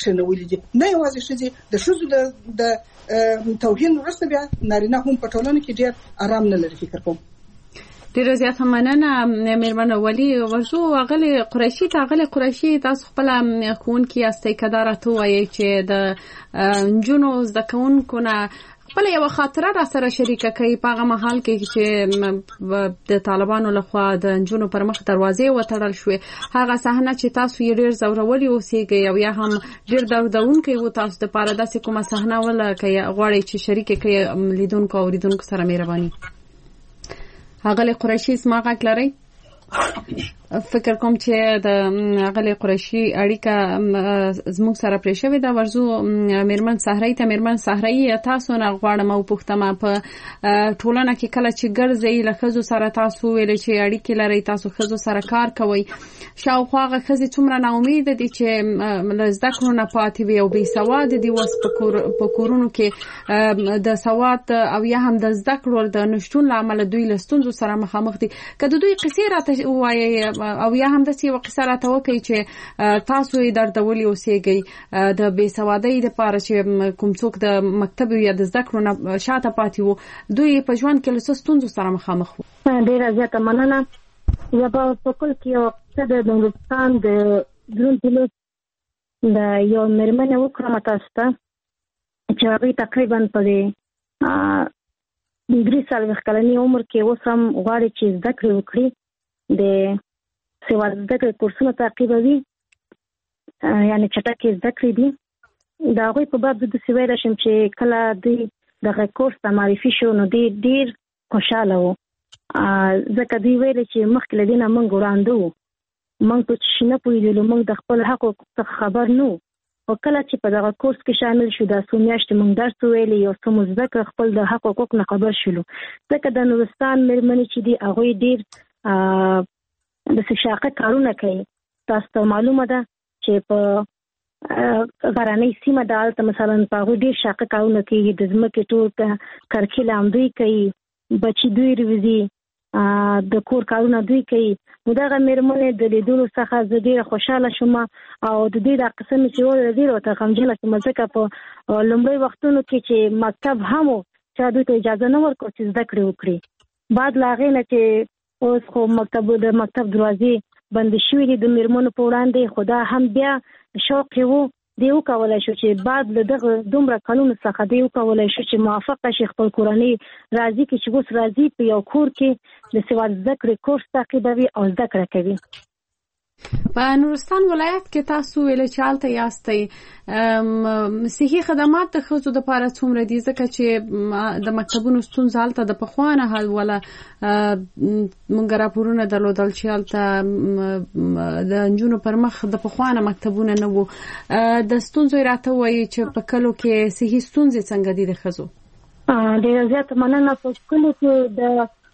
کښنولې دي. نه یوازې ښځې د ښځو د د توهین وروسته بیا نارینه هم په ټولنه کې ډېر آرام نه لري. فکر کوم ډیره زیاته مننه میرمن ولی ورزو غلي قریشي ته غلي قریشي تاسو خپل خون کې استي کدار ته وایي چې د جنونو زکونکو نه خپل یو خاطره را سره شریکه کوي په هغه محل کې چې د طالبانو لخوا د جنونو پر مخ دروازې وتړل شوې. هغه صحنه چې تاسو یې ډیر زورولي اوسېږي او یا هم ډیر دردونکې و تاسو د پاره داسې کومه صحنه ولا کوي غواړي چې شریکه کوي لیدونکو او اوریدونکو سره مهرباني. هغه قریشي سماغه کلري فکر کوم چې د غلي قریشي اړیکه زموږ سره پرې شوې ده. ورزو میرمن صحرایي ته میرمن صحرایي تاسو نه غواړم او پوښتنه په ټولنه کې کله چې ګرځي له خزو سره تاسو ویل چې اړیکې لري تاسو خزو سره کار کوي شاوخوا خزي څومره نا امید دي چې زده کړو نه پاتې وي او بې سواد دي وس په کورونو کې د سواد او یا هم د زده کړو د نشټون لامل دوی لستونزو سره مخامخ دي. کله دوی قصې راته وایي او یا هم د سی وقصه راته وکي چې تاسو یې دردولي اوسېږي د بې سوادۍ لپاره چې کوم څوک د مکتب یا د زده کړو نه شاته پاتې وو دوی په ژوند کې له ستونزو سره مخامخ وو. ډیره زیاته مننه. یا په کل کې یو څه د هندوستان د درون پولیس د یو مېرمنې وکړم تاسو ته چې هغه تقریبا په درې څلوېښت کلنې عمر کې اوس هم غواړي چې زده کړې وکړي د سواد زده کړې کورسونه تعقیبوي یعنی چټکې زده کړې دي. د هغوی په باب د داسې ویلی شم چې کله دوی دغه کورس ته معرفي شو نو دوی ډېر خوشحاله وو ځکه دوی ویلې چې مخکې له دې نه موږ وړاندې وو موږ په څه شي نه پوهېدلو موږ د خپل حقو څخه خبر نه وو. خو کله چې په دغه کورس کې شامل شو دا څو میاشتې موږ درس وویلې یو څه مو زده کړه خپل د حق حقوق نه خبر شولو. ځکه د نورستان مېرمنې چې دي هغوی ډېر د شاقه کارونه کوي. تاسو ته معلومه ده چې په غرنۍ سیمه د هلته مثلا په هغوی ډېر شاقه کارونه کوي د ځمکې ټول کرکیله هم دوی کوي بچي دوی روزي د کور کارونه دوی کوي. نو دغه مېرمنې د لیدلو څخه زه ډېره خوشحاله شوم او د دوی دا قصه مې چې وویله ډېره ورته غمجنه شوم ځکه په لومړۍ وختونو کې چې مکتب هم و چا دوی ته اجازه نه ورکړو چې زده کړې وکړي. بعد له هغې نه چې اوس خو مکتب د مکتب دروازې بندې شوې دي د مېرمنو په وړاندې خو دا هم بیا شوق یې و دی وکولی شو چې بعد له دغه دومره کلونو څخه دی وکولی شو چې موافقه شي خپل کورنۍ راضي کړي چې اوس راځي په یو کور کې د سواد زده کړې کورس تعقیبوي او زده کړه کوي. په نورستان ولایت کې تاسو ویل چې هلته یاستئ صحي خدمات د ښځو دپاره څومره دي ځکه چې د مکتبونو ستونزه هلته د پخوا نه حل وله موږ راپورونه درلودل چې هلته د نجونو پر مخ د پخوا نه مکتبونه نه وو. د ستونزو یې راته ووایي چې په کلو کې صحي ستونزې څنګه دي د ښځو؟ ډېره زیاته مننه. په کلو کې د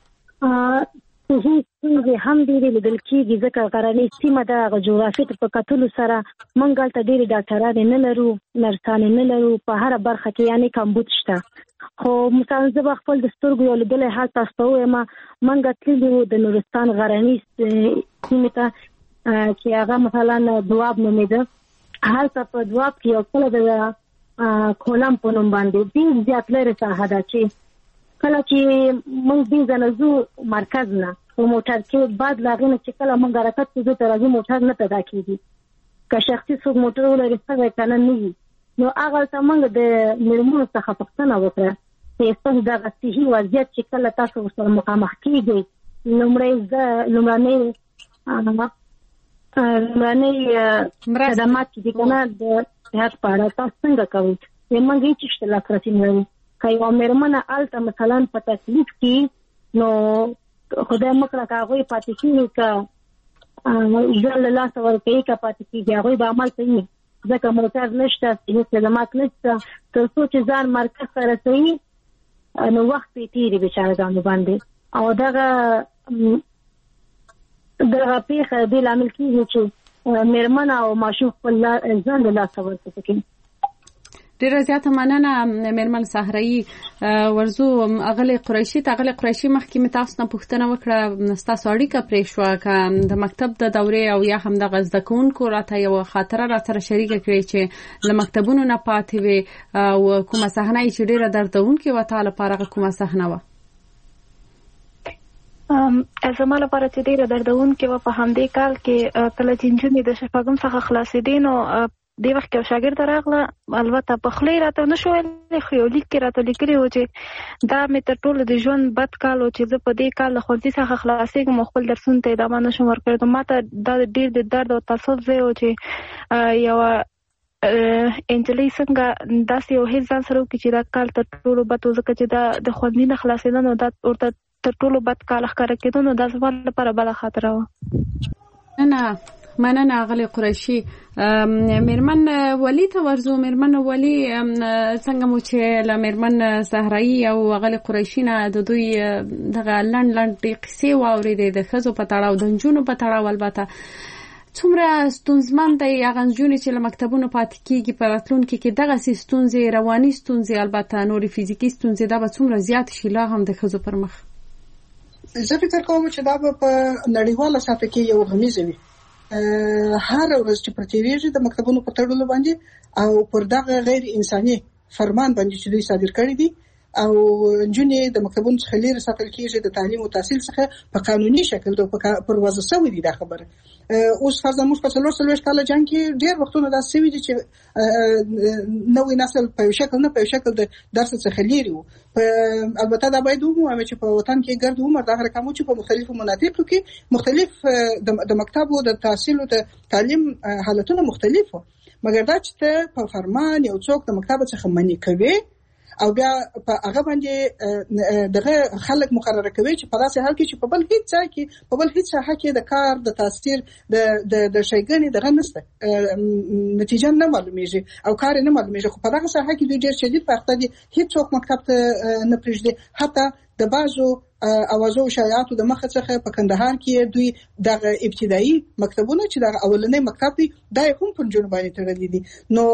صحي ستونزې هم ډېرې لیدل کېږي ځکه غرنۍ سیمه ده هغه جغرافیې ته په کتلو سره موږ هلته ډېرې ډاکټرانې نه لرو نرسانې نه لرو په هره برخه کې یعنې کمبود شته. خو مثلا زه به خپل د سترګو یو لیدلی حال تاسو ته ووایم موږ تللي وو د نورستان غرنۍ سیمې ته چې هغه مثلا دواب نومېده. هلته په دواب کې یو کله د کولم په نوم باندې ډېر زیات لرې ساحه ده چې کله چې موږ دې ځنه ځو مرکز نه په موټر کې بعد له هغې نه چې کله موږ حرکت کوو ته راځو موټر نه پیدا کېږي که شخصي څوک موټر ولري څنګه که نه نه وي. نو هغلته موږ د مېرمنو څخه پوښتنه وکړه چې ستاسو دغه صحي وضعیت چې کله تاسو ورسره مخامخ کېږئ لومړی زه لومړنۍ لومړنۍ خدمات چې دي که نه د صحت په اړه تاسو څنګه کوئ موږ هېڅ شته لاسرسي نه لرو. که یوه مېرمنه هلته مثلا په تکلیف کې نو خدای مکړه که هغوی پاتې کېږي که ژوند له لاسه ورکوي که پاتې کېږي هغوی به عمل کوي ځکه موټر نشته صحي خدمات نشته تر څو چې ځان مرکز ته رسوي نو وخت یې تېري بېچارهګانو باندې او دغه دغه پېښه دې لامل کېږي چې مېرمنه او ماشوم خپل ځان له لاسه ورکوي. ډیره زیاته مننه میرمن صحرایي. ورزو اغلی قریشي ته اغلی قریشي مخکې مې تاسو نه پوښتنه وکړه ستاسو اړیکه پرې شوه که د مکتب د دورې او یا هم د زده کوونکو راته یو خاطره را سره شریکه کړې چې له مکتبونو نه پاتې وي او کومه صحنه چې ډیره دردونکې وه تا لپاره کومه صحنه وه؟ زما لپاره چې ډیره دردونکې وه په همدې کال کې کله چې نجونې د شپږم څخه خلاصېدې نو دی وخت یو شاګرد راغله، البته په خلی راته نشو ویلی خو یو لیک کې راته لیکلي و چې دا مې تر ټولو د ژوند بد کال و چې زه په دې کال له ښوونځي څخه خلاصېږم او خپل درسونو ته ادامه نشم ورکړی. نو ما ته دا ډېر د درد او تاسف ځای و چې یوه انجلۍ څنګه داسې یو هیڅ ځان سره وکړي چې دا کال تر ټولو بد و، ځکه چې دا د ښوونځي نه خلاصېده نو دا ورته تر ټولو بد کال ښکاره کېده. نو دا زما لپاره بده خاطره وه. نه مننه اغلی قریشي. میرمن ولی ته ورزو. میرمن ولی څنګه مو چې له میرمن صحرایي او اغلی قریشي نه د دوی دغه لنډ لنډ قصې واورېدې د ښځو په تړاو د نجونو په تړاو، البته څومره ستونزمن دی هغه نجونې چې له مکتبونو پاتې کېږي په راتلونکي کې دغسې ستونزې، رواني ستونزې، البته نورې فزیکي ستونزې، دا به څومره زیات شي لا هم د ښځو پر مخ؟ زه فکر کوم چې دا به په نړیواله سطح کې یو غمیزه وي. هر ورځ چې پر تیریږي د مکتبونو په تړلو باندې او پر دغه غیر انساني فرمان باندې چې دوی صادر کړی دي او نجونې د مکتبونو څخه لرې ساتل کېږي د تعلیم او تحصیل څخه په قانوني شکل پر وضع شوې دي. دا خبره اوس فرضاً موږ په څلور څلوېښت کاله جنګ کې ډېر وختونه داسې شوي دي چې نوی نسل په یو شکل نه په یو شکل د درس څخه لرې وو. البته دا باید ومومو چې په وطن کې ګرد عمر دغه رقم چې په مختلفو مناطقو کې مختلف د مکتب او د تحصیل او د تعلیم حالتونه مختلف وو، مګر دا چې ته په فرمان یو څوک د مکتب څخه منع کوي او بیا په هغه باندې دغه خلک مقرره کوي چې په داسې حال کې چې په بل هیڅ ځای کې په بل هیڅ ساحه کې د کار د تاثیر د د شیګنې دغه نشته، نتیجه نه معلومیږي او کار نه معلومیږي. خو په دغه ساحه کې دوی ډېر شدید پرخته دي، هیڅ څوک مکتب ته نه پرېږدي. حتی د بعضو اوازو او شایعاتو د مخه څخه په کندهار کې دوی دغه ابتدایي مکتبونه چې دغه اولنی مکتب دی دا هم په نجونو باندې تړلي دي.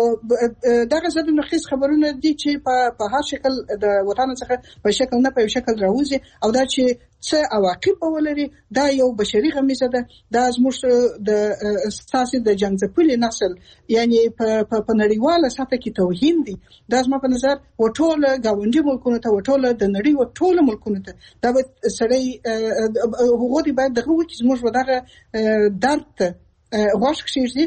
نو دغه زده نخیز خبرونه دي چې په په هر شکل د وطن څخه په شکل نه په یو شکل راوځي او دا چې څه عواقب ولري دا یو بشري غمیزه ده. دا زموږ د سیاسي د جنګ ځپلي نسل یعنی په په نړیواله سطح کې توهین دي. دا زما په نظر وټوله گاونډي ملکونو ته وټوله د نړۍ وټوله ملکونو ته دا به سړی هغه دی باید دغه وکړي زموږ ودغه درد ته غوښ کشیږي.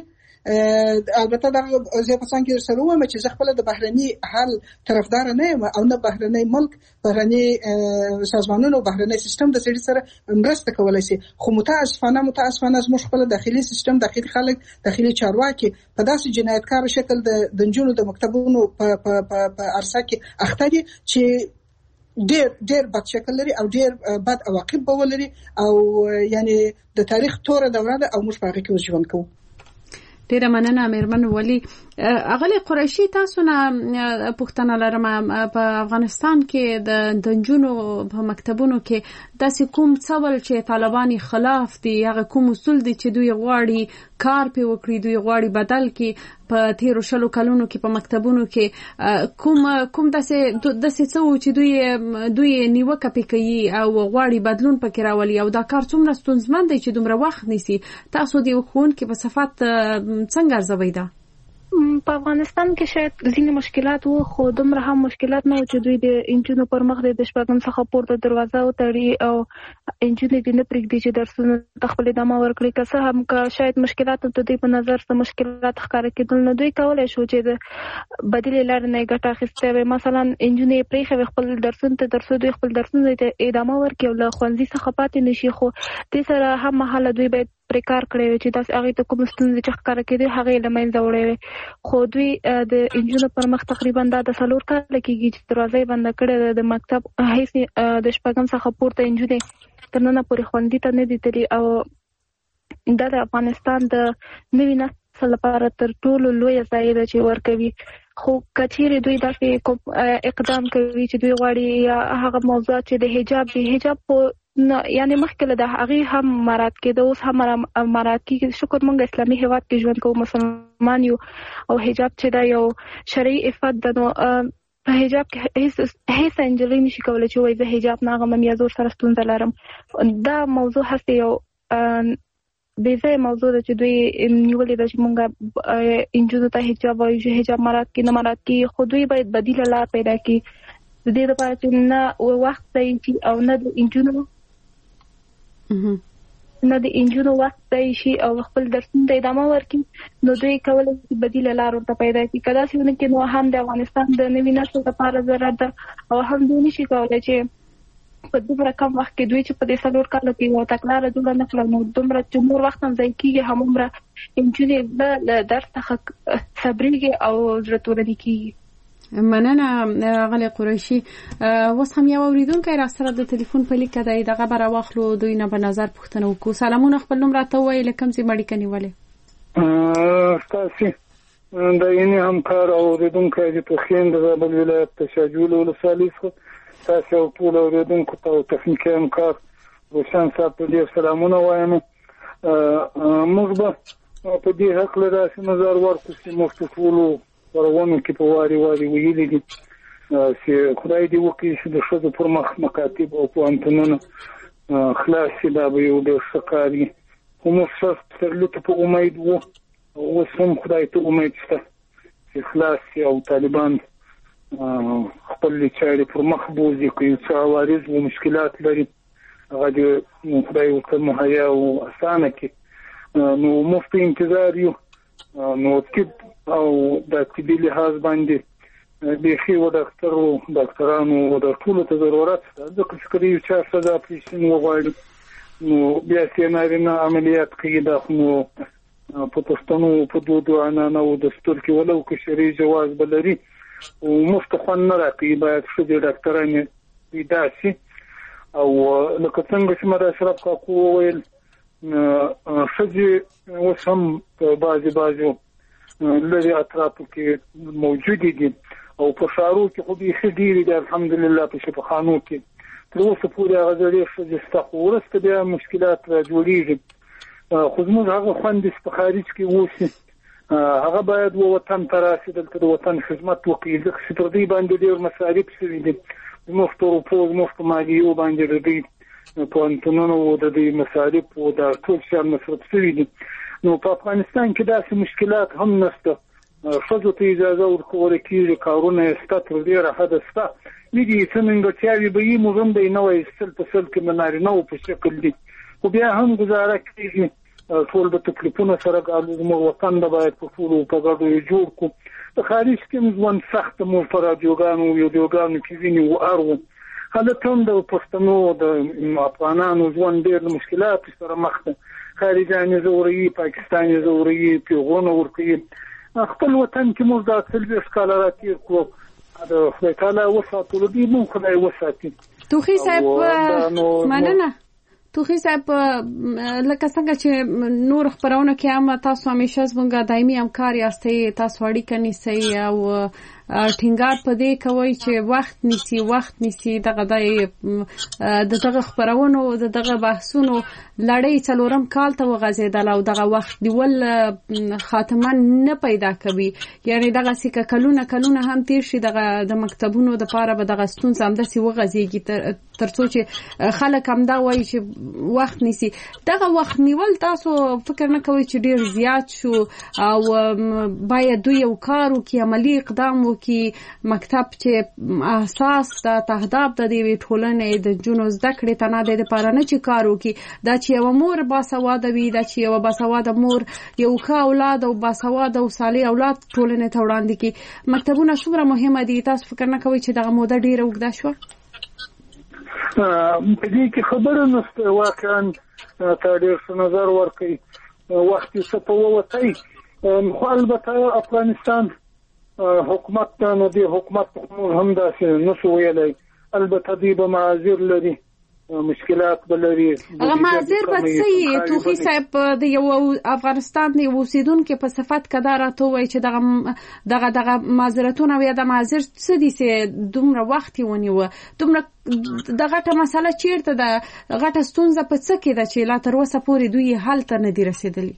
البته دا زه په څنګه سره وایم چې زه خپل د بهرني حل طرفدار نه یم او نه بهرني ملک بهرني سازمانونو بهرني سیستم د سړي سره مرسته کولای شي. خو متاسفانه متاسفانه زموږ خپل داخلي سیستم داخلي خلک داخلي چارواکي په داسې جنایتکار شکل د دنجونو د مکتبونو په په په ارسا کې اخته دي چې ډېر ډېر بد شکل لري او ډېر بد عواقب به ولري او یعنی د تاریخ توره دوره ده او موږ په هغه کې ژوند کوو. ډیره مننه میرمن ولی. اغلی قریشي تاسو نه پوښتنه لرم په افغانستان کې د دنجونو په مکتبونو کې داسې کوم څول چې طالبانی خلاف دي هغه کوم اصول دي چې دوی غواړي کار په وکړي دوی غواړي بدل کې په تیرو شلو کلونو کې په مکتبونو کې کوم کوم داسې داسې څه چې دوی دوی نیوکه پې کوي او غواړي بدلون پکې راولي او دا کار څومره ستونزمن دی چې دومره وخت نیسي. تاسو د ښوونکي په صفت څنګه ارزوئ دا؟ په افغانستان کې شاید ځینې مشکلات وو خو دومره هم مشکلات نه و چې دوی د انجونو پر مخ د شپږم څخه پورته دروازه وتړي او انجونې دې نه پرېږدي چې درسونه د خپل ادامه ورکړي. که څه هم که شاید مشکلات د دوی په نظر څه مشکلات ښکاره کېدل نو دوی کولی شو چې د بدیلې لارې نه یې ګټه اخیستی وي. مثلا انجونې یې پرېښوي خپل درسونو ته تر څو دوی خپل درسونو ته ادامه ورکړي او له ښوونځي څخه پاتې نه شي. خو دې سره هم مهاله دوی باید پرې کار کړی وي چې داسې هغې ته کوم ستونزې چې ښکاره کېدې هغې یې له منځه وړی وي. خو دوی د انجونو پر مخ تقریبا دا د څلور کاله کېږي چې دروازه یې بنده کړې ده د مکتب هیڅ د شپږم څخه پورته انجونې تر ننه پورې ښوونځي ته نه دي تللي او دا د افغانستان د نوي نسل لپاره تر ټولو لویه ضایع ده چې ورکوي. خو که چیرې دوی داسې کوم اقدام کوي چې دوی غواړي یا هغه موضوعات چې د حجاب دی حجاب په نو یعنی مخکله د هغه هم مراد کې د اوس هم مراد کې شکر مونږ اسلامي هیواد کې ژوند کوو مسلمان یو او حجاب چې دا یو شرعي عفت د نو په حجاب کې هیڅ هیڅ انجلې نشي کولای چې وایي زه حجاب نه غوم یا زور سره ستونزه لرم. دا موضوع هسته یو به ځای موضوع ده چې دوی نیولې ده چې مونږه انجونو ته حجاب وایي چې حجاب مراد کې نه مراد کې خو دوی باید بدیل لار پیدا کړي د دې لپاره چې نه وخت دی او نه د انجونو نه د انجونو وخت دی شي او خپل درسونه ته ادامه ورکړي نو دوی کولای شي بدیل لار ورته پیدا کړي. کدا چې ونه کې نو هم د افغانستان د نوي نسل لپاره ضرورت ده او هم دوی نشي کولای چې په دومره کم وخت کې دوی چې په دې څلور کال کې یو تکلاره جوړه نه کړل نو دومره چې نور وخت هم ځای کېږي هم عمره انجونې د درس څخه صبرېږي او زړه تورني کېږي. مننه غلی قریشي. اوس هم یو اوریدونکی را سره د تلیفون په لیک دی دغه به راواخلو دوی نه په نظر پوښتنه وکړو. سلامونه خپل نوم راته ووایئ له کوم ځای اړیکه نیولې؟ ستاسې د یعنې همکار اوریدونکی د پښین د زابل ولایت د شاجول ولسوالۍ څخه ستاسې او ټولو اوریدونکو ته او تخنیکي همکار روشن صاحب ته ډېر سلامونه وایم. موږ به په دې هکله داسې نظر ورکړو چې موږ په ټولو ورونو کې په واري واري ویلي دي چې خدای دې وکړي چې د ښځو پر مخ مکاتب او پوهنتونونه خلاص شي. دا به یو ډېر ښه کار وي خو موږ سخت پسرلي ته په امید وو او اوس هم خدای ته امید شته چې خلاص شي او طالبان خپل چارې پر مخ بوځي. که یو څه عوارض و مشکلات لري هغه دې خدای ورته مهیا او اسانه کړي. نو موږ په انتظار یو نو طب او د طبي لحاظ باندې بیخي و ډاکټرو ډاکټرانو و د ټولو ته ضرورت ده ځکه چې کله یو چا ښځه اپریشن وغواړي نو بیا چې نارینه عملیات کوي دا خو نو په پښتنو په دودو عنعنه او دستور کې ولو که شرعي جواز به لري او مفت خوند نه راکوي باید ښځې ډاکټرانې پیدا شي. او لکه څنګه چې مر اشرف کاکو وویل ښځې اوس هم په بعضې بعضو لري اطرافو کې موجودې دي او په ښارو کې خو بیخي ډېرې دي الحمدلله په شفاخانو کې تر اوسه پورې هغه زړې ښځې شته خو وروسته بیا مشکلات را جوړېږي. خو زموږ هغه خویندې چې په خارج کې اوسي هغه باید و وطن ته راشي دلته د وطن خدمت وکړي ځکه چې پر دوی باندې ډېر مصارف شوي دي زموږ په روپو زموږ په مالیو باندې د دوی پوهنتونونو او د دوی مصارف او دا ټول شیان مصرف شوي دي. نو په افغانستان کې داسې مشکلات هم نشته. ښځو ته اجازه ورکول کېږي کارونه یې شته تر ډېره حده شته ویدي څه نیمګړتیاوې به وي موږ هم د یې نه وایي سل په سل کې د نارینهو په شکل دي خو بیا هم ګزاره کېږي ټول به تکلیفونه سره ګالو زموږ وطن به باید په ټولو په ګډو یې جوړ کړو. په خارج کې هم ژوند سخت موږ په راډیوګانو ویډیوګانو کې ویني و ارو هلته هم د پښتنو د افغانانو ژوند ډېر له مشکلاتو سره مخ ده. خارجان یې زوروي پاکستان یې زوروي پیغونه ورکوي. خپل وطن کې موږ دا څلوېښت کاله راتېر کړو د خدای تعالی وساتلو دي موږ خدای وساتي. توخي صاحب مننه. توخي صاحب لکه څنګه چې نور خبرونه کې هم تاسو همیشه زموږ دایمي همکار یاستئ تاسو اړیکه نیسئ او ټینګار په دې کوي چې وخت نیسي وخت نیسي دغه د دغه خبرونو د دغه بحثونو لړۍ څلورم کال ته وغځېدل او دغه وخت دیول خاتمه نه پیدا کوي. یعنی دغه سکه کلونه کلونه هم تیر شي دغه د مکتبونو د پاره به دغه ستونزه هم داسې وغځېږي ترڅو چې خلک هم دا وایي چې وخت نیسي. دغه وخت نیول تاسو فکر نه کوئ چې ډیر زیات شو او باید دوی یو کار وکړي عملی اقدام کې مکتب چې اساس د تهداب د دې ټولنې د جنو زده کړې ته نه د لپاره نه چې کار وکړي دا چې یو مور باسواده وي دا چې یو باسواده مور یو ښه اولاد او باسواده او صالح اولاد ټولنې ته وړاندې کړي. مکتبونه څومره مهمه دي تاسو فکر نه کوئ چې دغه موده ډیره اوږده شوه؟ په دې کې خبره نشته واقعا تا ډېر ښه نظر ورکړئ وخت یې څه په ووتی خو البته افغانستان حکومت ته نو دی حکومت هم داسې نشو ویلی البته دوی به معاذیر لري مشکلات بلري. هغه معذر بڅي توخي صاحب د یو افغانستان د اوسیدونکو په صفت کدا راته وای چې دغه دغه دغه معذرتونه یا د معذر څه دي چې دومره وخت ونیو دومره دغه ټه مسله چیرته د غټه ستونزه په څه کې ده چې لا تر اوسه پورې دوی حل ته نه دي رسیدلی؟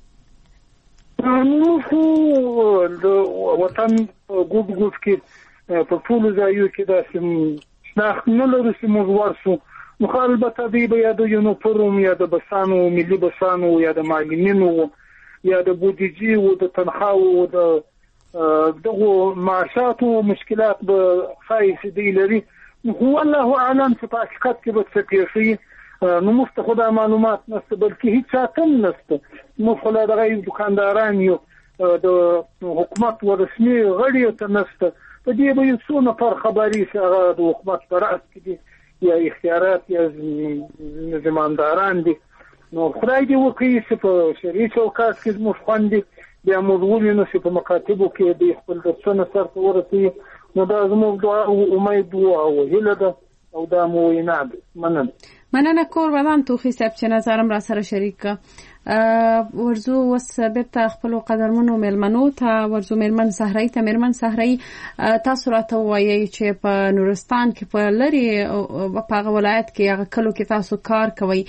نو خو د وطن ګوټ ګوټ کې په ټولو ځایو کې داسې شناخت نه لرو چې موږ ورسو. نو خو البته دوی به یا د یونیفورم یا د بسانو ملي بسانو یا د معلمینو یا د بودیجې او د تنخواو د دغه معاشاتو مشکلات به خایس دی لري. نو والله اعلم چې په حقیقت کې به څه کېږي. نو موږ ته خو دا معلومات نشته بلکې هیڅ هم نشته. موږ خو لا دغه دکانداران یو د حکومت ورسمي غړي ته نشته. په دې به یو څو نفر خبري چې هغه د حکومت پر اس کې دي یا اختیارات یا زمانداران دي. نو خدای دې وکړي چې په شریعت چوکاټ کې زموږ خوندي بیا موږ ولینو چې په مکاتبو کې د خپل درسونه سرته ورسوي. نو دا زموږ دعا او امید او هیله ده او دا مو وینا ده. مننه مننه کور ودان توخي صاحب چې نظرم را سره شریک ورزو وس بیرته خپل قدرمنو ملمنو ته ورزو ملمن صحرای ته ملمن صحرای تاسو راته وایي چې په نورستان کې په لري په ولایت کې هغه کلو کې تاسو کار کوي.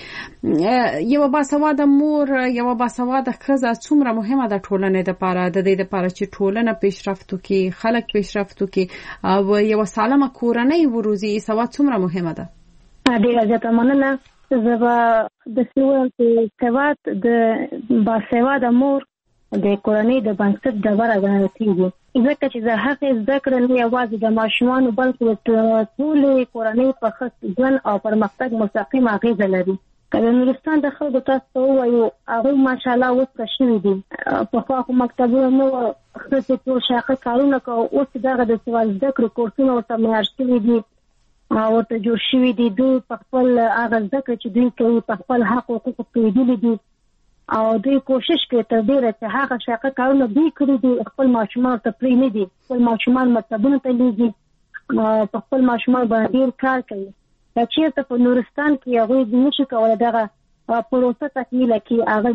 یو باسواده مور یو باسواده ښځه څومره مهمه ده ټولنې لپاره د دې لپاره چې ټولنه پیشرفت وکړي خلک پیشرفت وکړي او یو سالمه کورنۍ وروزي سواد څومره مهمه ده؟ ډیره زیاته مننه. زه د سیول په سواد د باسواده مور د کورنۍ د بنسټ ډبره ګڼل کېږي. ځکه چې زه هغه زده کړې نه یوازې د ماشومانو بلکې د ټولې کورنۍ په ښه ژوند او پرمختګ مستقیم اغېزه لري. که د نورستان د خلکو تاسو ته ووایو هغوی ماشاءالله اوس ښه شوي دي. پخوا خو مکتبونه نه وو ښځې ټول شاقه کارونه کوو. اوس دغه د سوال زده کړو کورسونه ورته معیار شوي دي ورته جوړ شوي دي. دوی په خپل هغه زده کړه چې دوی کوي په خپل حق حقوقو پوهېدلي دي او دوی کوشش کوي تر ډېره چې هغه شاقه کارونه دوی کړي دي خپل ماشومان ته پرې نه دي. خپل ماشومان مکتبونو ته لیږي په خپل ماشومان باندې ډېر کار کوي. دا چېرته په نورستان کې هغوی نشي کولی دغه پروسه تکمیله کړي هغه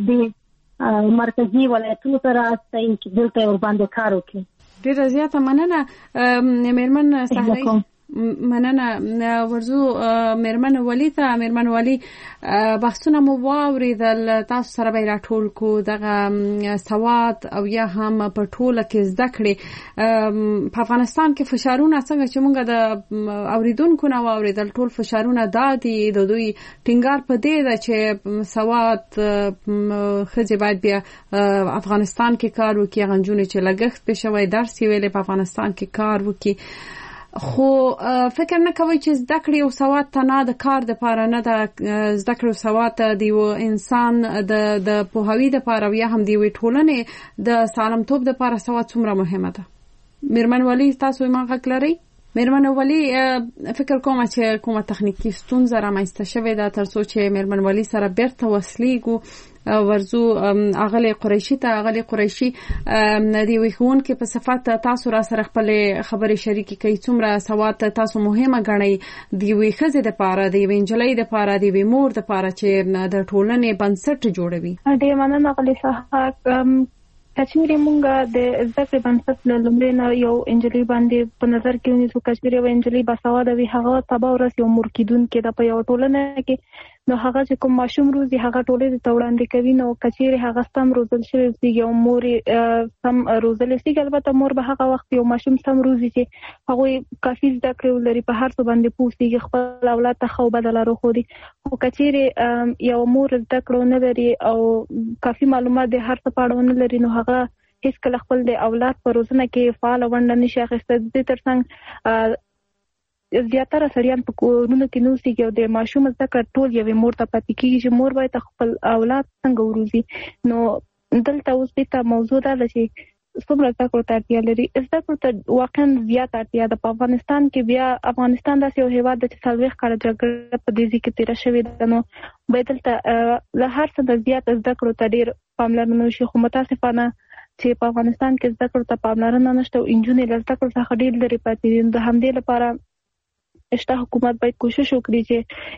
د مرکزي ولایتونو ته راستوي چې دلته یې ورباندې کار وکړي. ډېره زیاته مننه مېرمن صحرایي. مننه ورزو مېرمن ولي ته مېرمن ولي بحثونه مو واورېدل تاسو سره به راټول کو دغه سواد او یا هم په ټوله کې زده کړې په افغانستان کې فشارونه څنګه چې موږ د اوریدونکو نه واورېدل ټول فشارونه دا دي د دوی ټینګار په دې ده چې سواد ښځې باید بیا افغانستان کې کار وکړي هغه نجونې چې لګښت پې شوی درس یې ویلی په افغانستان کې کار وکړي. خو فکر نه کوي چې زده کړې او سواد ته نه د کار دپاره نه د زده کړې او سواد ته د یو انسان د د پوهاوي دپاره یا هم د یوې ټولنې د سالمتوب دپاره سواد څومره مهمه ده. مېرمن ولي تاسو ما غږ لرئ؟ مېرمن ولي فکر کوم چې کومه تخنیکي ستونزه رامنځته شوې ده تر څو چې مېرمن ولي سره بیرته وصلیږو. ورزو اغلی قریشي ته اغلی قریشي د یوې ښوونکې په صفت تاسو را سره خپلې خبرې شریکې کوي څومره سواد تاسو مهمه ګڼئ د یوې ښځې دپاره د یوې نجلۍ دپاره د یوې مور دپاره چې د ټولنې بنسټ جوړوي. ډېره مننه اغلی سهار. کچېرې مونږ د زده کړې بنسټ له لومړۍ نه یو نجلۍ باندې په نظر کې ونیسو. کچېرې یوه نجلۍ باسواده وي هغه سبا ورځ یو مور کېدونکې ده په یوه ټولنه کې. نو هغه چې کوم ماشوم روزي هغه ټولې ته وړاندې کوي. نو کچېرې هغه سم روزل شوی وي او مور سم روزل شي. البته مور به هغه وخت یو ماشوم سم روزي چې هغوی کافي زده کړې ولري په هر څه باندې پوهېږي خپل اولاد ته ښه او بده لاره ښودي. خو کچېرې یو مور زده کړه ونه لري او کافي معلومات د هر څه په اړه ونه لري نو هغه هېڅکله خپل د اولاد په روزنه کې فعاله ونډه نشي اخیستی. د دې تر څنګ زیاتره سړیان په کورونو کې نه اوسېږي او د ماشوم زده کړه ټول یوې مور ته پاتې کېږي چې مور باید خپل اولاد څنګه وروزي. نو دلته اوس دې موضوع دا ده چې څومره زده کړو ته اړتیا لري. زده کړو ته واقعا زیات اړتیا ده. په افغانستان کې بیا افغانستان داسې یو هېواد ده چې څلوېښت کاله جګړه په دې ځای کې تېره شوې ده. نو باید دلته له هر څه نه زیات زده کړو ته ډېر پاملرنه وشي. خو متاسفانه چې په افغانستان کې زده کړو ته پاملرنه نشته او نجونې له زده کړو څخه ډېر لرې پاتې دي. د همدې لپاره شته حکومت باید کوشش وکړي چې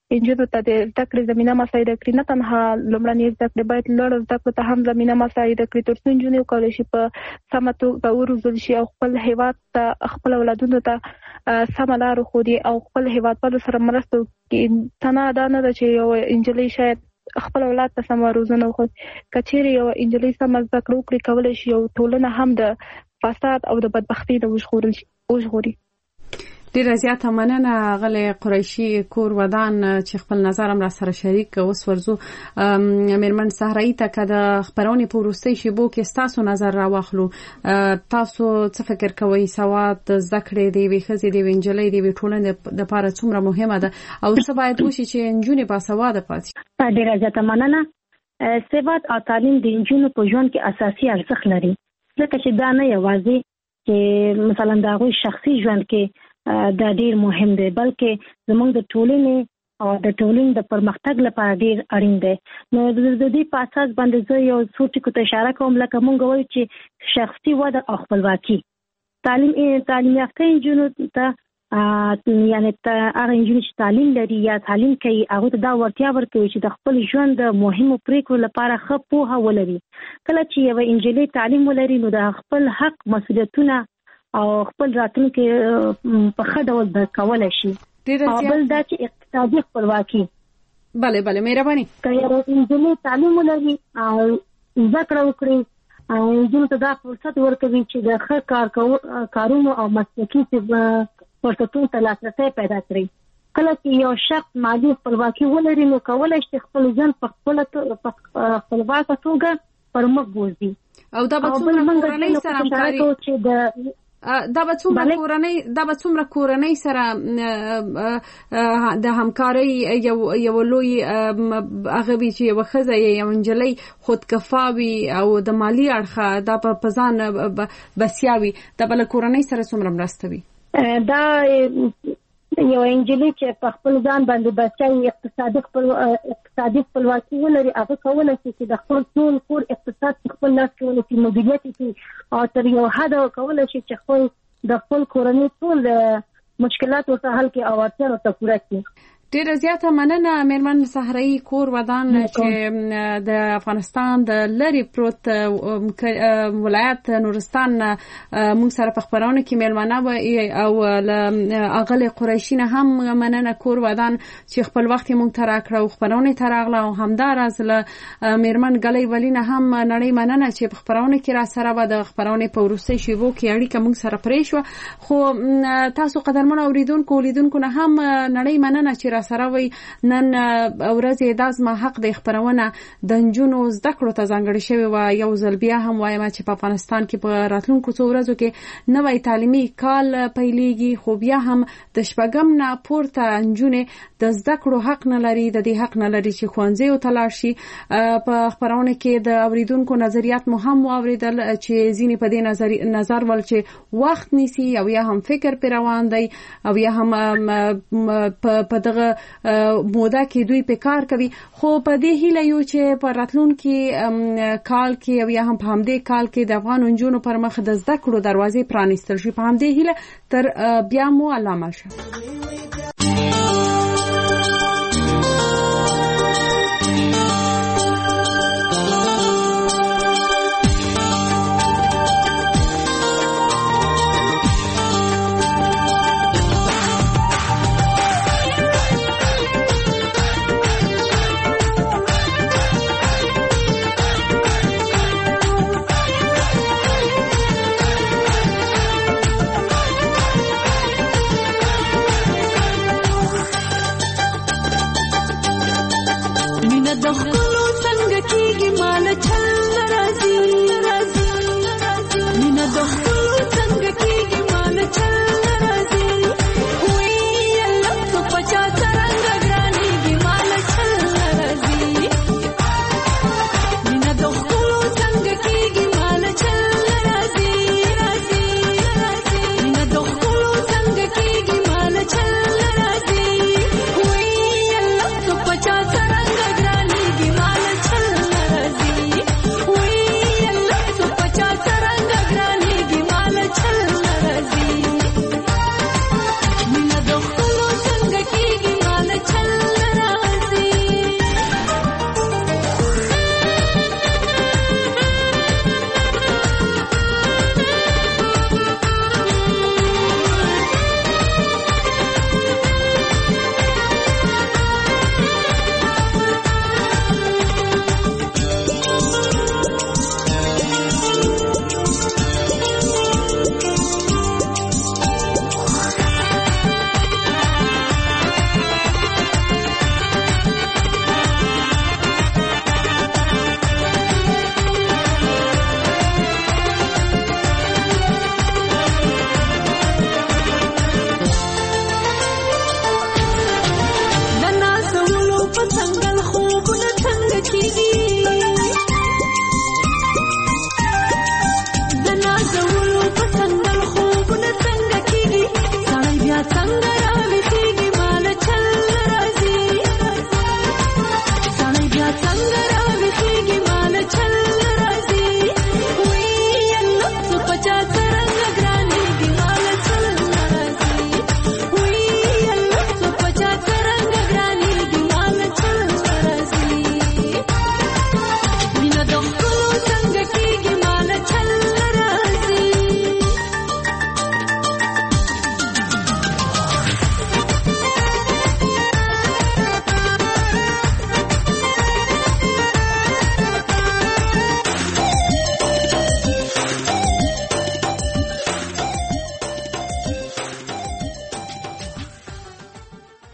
انجونو ته د زده کړې زمينه مساعده کړي. نه تنها لومړنۍ زده کړې باید لوړ زده کړو ته هم زمينه مساعده کړي ترڅو انجونې وکولای شي په سمه توګه وروزل شي او خپل هیواد ته خپل اولادونو ته سم لار خوري او خپل هیوادوالو سره مرسته کوي. تنه دا نه ده چې یو انجلۍ شاید خپل اولاد ته سم روزنه وکړي. کچېرې یو انجلۍ سم زده کړو کړي کولای شي او ټولنه هم د فساد او د بدبختی د وژغورل شي وژغوري. ډیره زیاته مننه غلې قریشي کور ودان چې خپل نظر هم را سره شریک اوس ورزو میرمن صحرایي ته که د خبرونې په وروستۍ شیبو کې ستاسو نظر را واخلو. تاسو څه فکر کوئ سواد زده کړې د یوې ښځې د یوې نجلۍ د یوې ټولنې دپاره څومره مهمه ده او څه باید وشي چې نجونې باسواده پاتې شي؟ ډیره زیاته مننه. سواد او تعلیم د نجونو په ژوند کې اساسي ارزښت لري ځکه چې دا نه یوازې چې مثلا د هغوی شخصي ژوند کې دا ډیر مهم دی بلکې زموږ د ټولنې او د ټولنې د پرمختګ لپاره ډیر اړین دی. نو د دې په اساس باندې زه یو څو ټکو ته اشاره کوم لکه مونږ وایو چې شخصي وده او خپلواکي. تعلیم تعلیم یافته نجونو ته یعنی ته هغه نجونې چې تعلیم لري یا تعلیم کوي هغه ته دا ورتیا ورکوي چې د خپل ژوند د مهمو پریکړو لپاره ښه پوهه ولري. کله چې یو نجلۍ تعلیم ولري نو د خپل حق مسؤلیتونه او خپل راتلونکي په ښه ډول د کولای شي. او بل دا چې اقتصادي خپلواکي. بله بله مهرباني. که یو نجلۍ تعلیم ولري او زده کړه وکړي او نجونو ته دا فرصت ورکوي چې د ښه کار کارونو او مسلکي فرصتونو ته لاسرسی پیدا کړي. کله چې یو شخص مالي خپلواکي ولري نو کولی شي خپل ژوند په خپلواکه توګه پر مخ بوځي. او دا به څومره کورنۍ سره همکاري دا به څومره کورنۍ دا به څومره کورنۍ سره د همکارۍ یو یو لوی هغه وی چې یو ښځه یو نجلۍ خودکفا وي او د مالی اړخه دا په ځان بسیا وي دا به له کورنۍ سره څومره مرسته وي؟ دا یو نجلۍ چې په خپل ځان باندې بسیا وي اقتصادي خپل اقتصادي خپلواکي ولري هغه کولی شي چې د خپل ټول کور اقتصاد خپل لاس کې ولري مدیریت کړي او تر یو حده کولی شي چې خپل د خپل کورنۍ ټول مشکلات ورته حل کړي او اړتیا ورته پوره کړي. ډیره زیاته مننه میرمن صحرایي کور ودان چې د افغانستان د لری پروت ولایت نورستان موږ سره په خبرونه کې میلمانه و او اغل قریشي نه هم مننه کور ودان چې خپل وخت مونږ ته راکړو خبرونه ته راغله او همدار از له میرمن غلې ولی نه هم نړۍ مننه چې په خبرونه کې را سره و د خبرونه په ورسته شیبو کې اړیکه مونږ سره پرې شو. خو تاسو قدرمن اوریدونکو لیدونکو نه هم نړۍ مننه چې سره وي نن ورځ د ازما حق د خبرونه د نجونو زده کړو ته ځانګړې شوی و. یو ځل بیا هم وایم چې په افغانستان کې په راتلونکو څو ورځو کې نوې تعلیمي کال پیلېږي خو بیا هم د شپږم نه پورته نجونې د زده کړو حق نه لري د دې حق نه لري چې ښوونځیو ته لاړ شي. په خبرونه کې د اوریدونکو نظریات مو هم واوریدل چې ځینې په دې نظر ول چې وخت نیسي او یا هم فکر پر روان دی او یا هم په دغه موده کې دوی په کار کوي. خو په دې هیله یو چې په راتلونکي کال کې او یا هم په همدې کال کې د افغان نجونو پر مخ د زده کړو دروازې پرانیستل شي. په همدې هیله تر بیا مو علامه شه. مینه د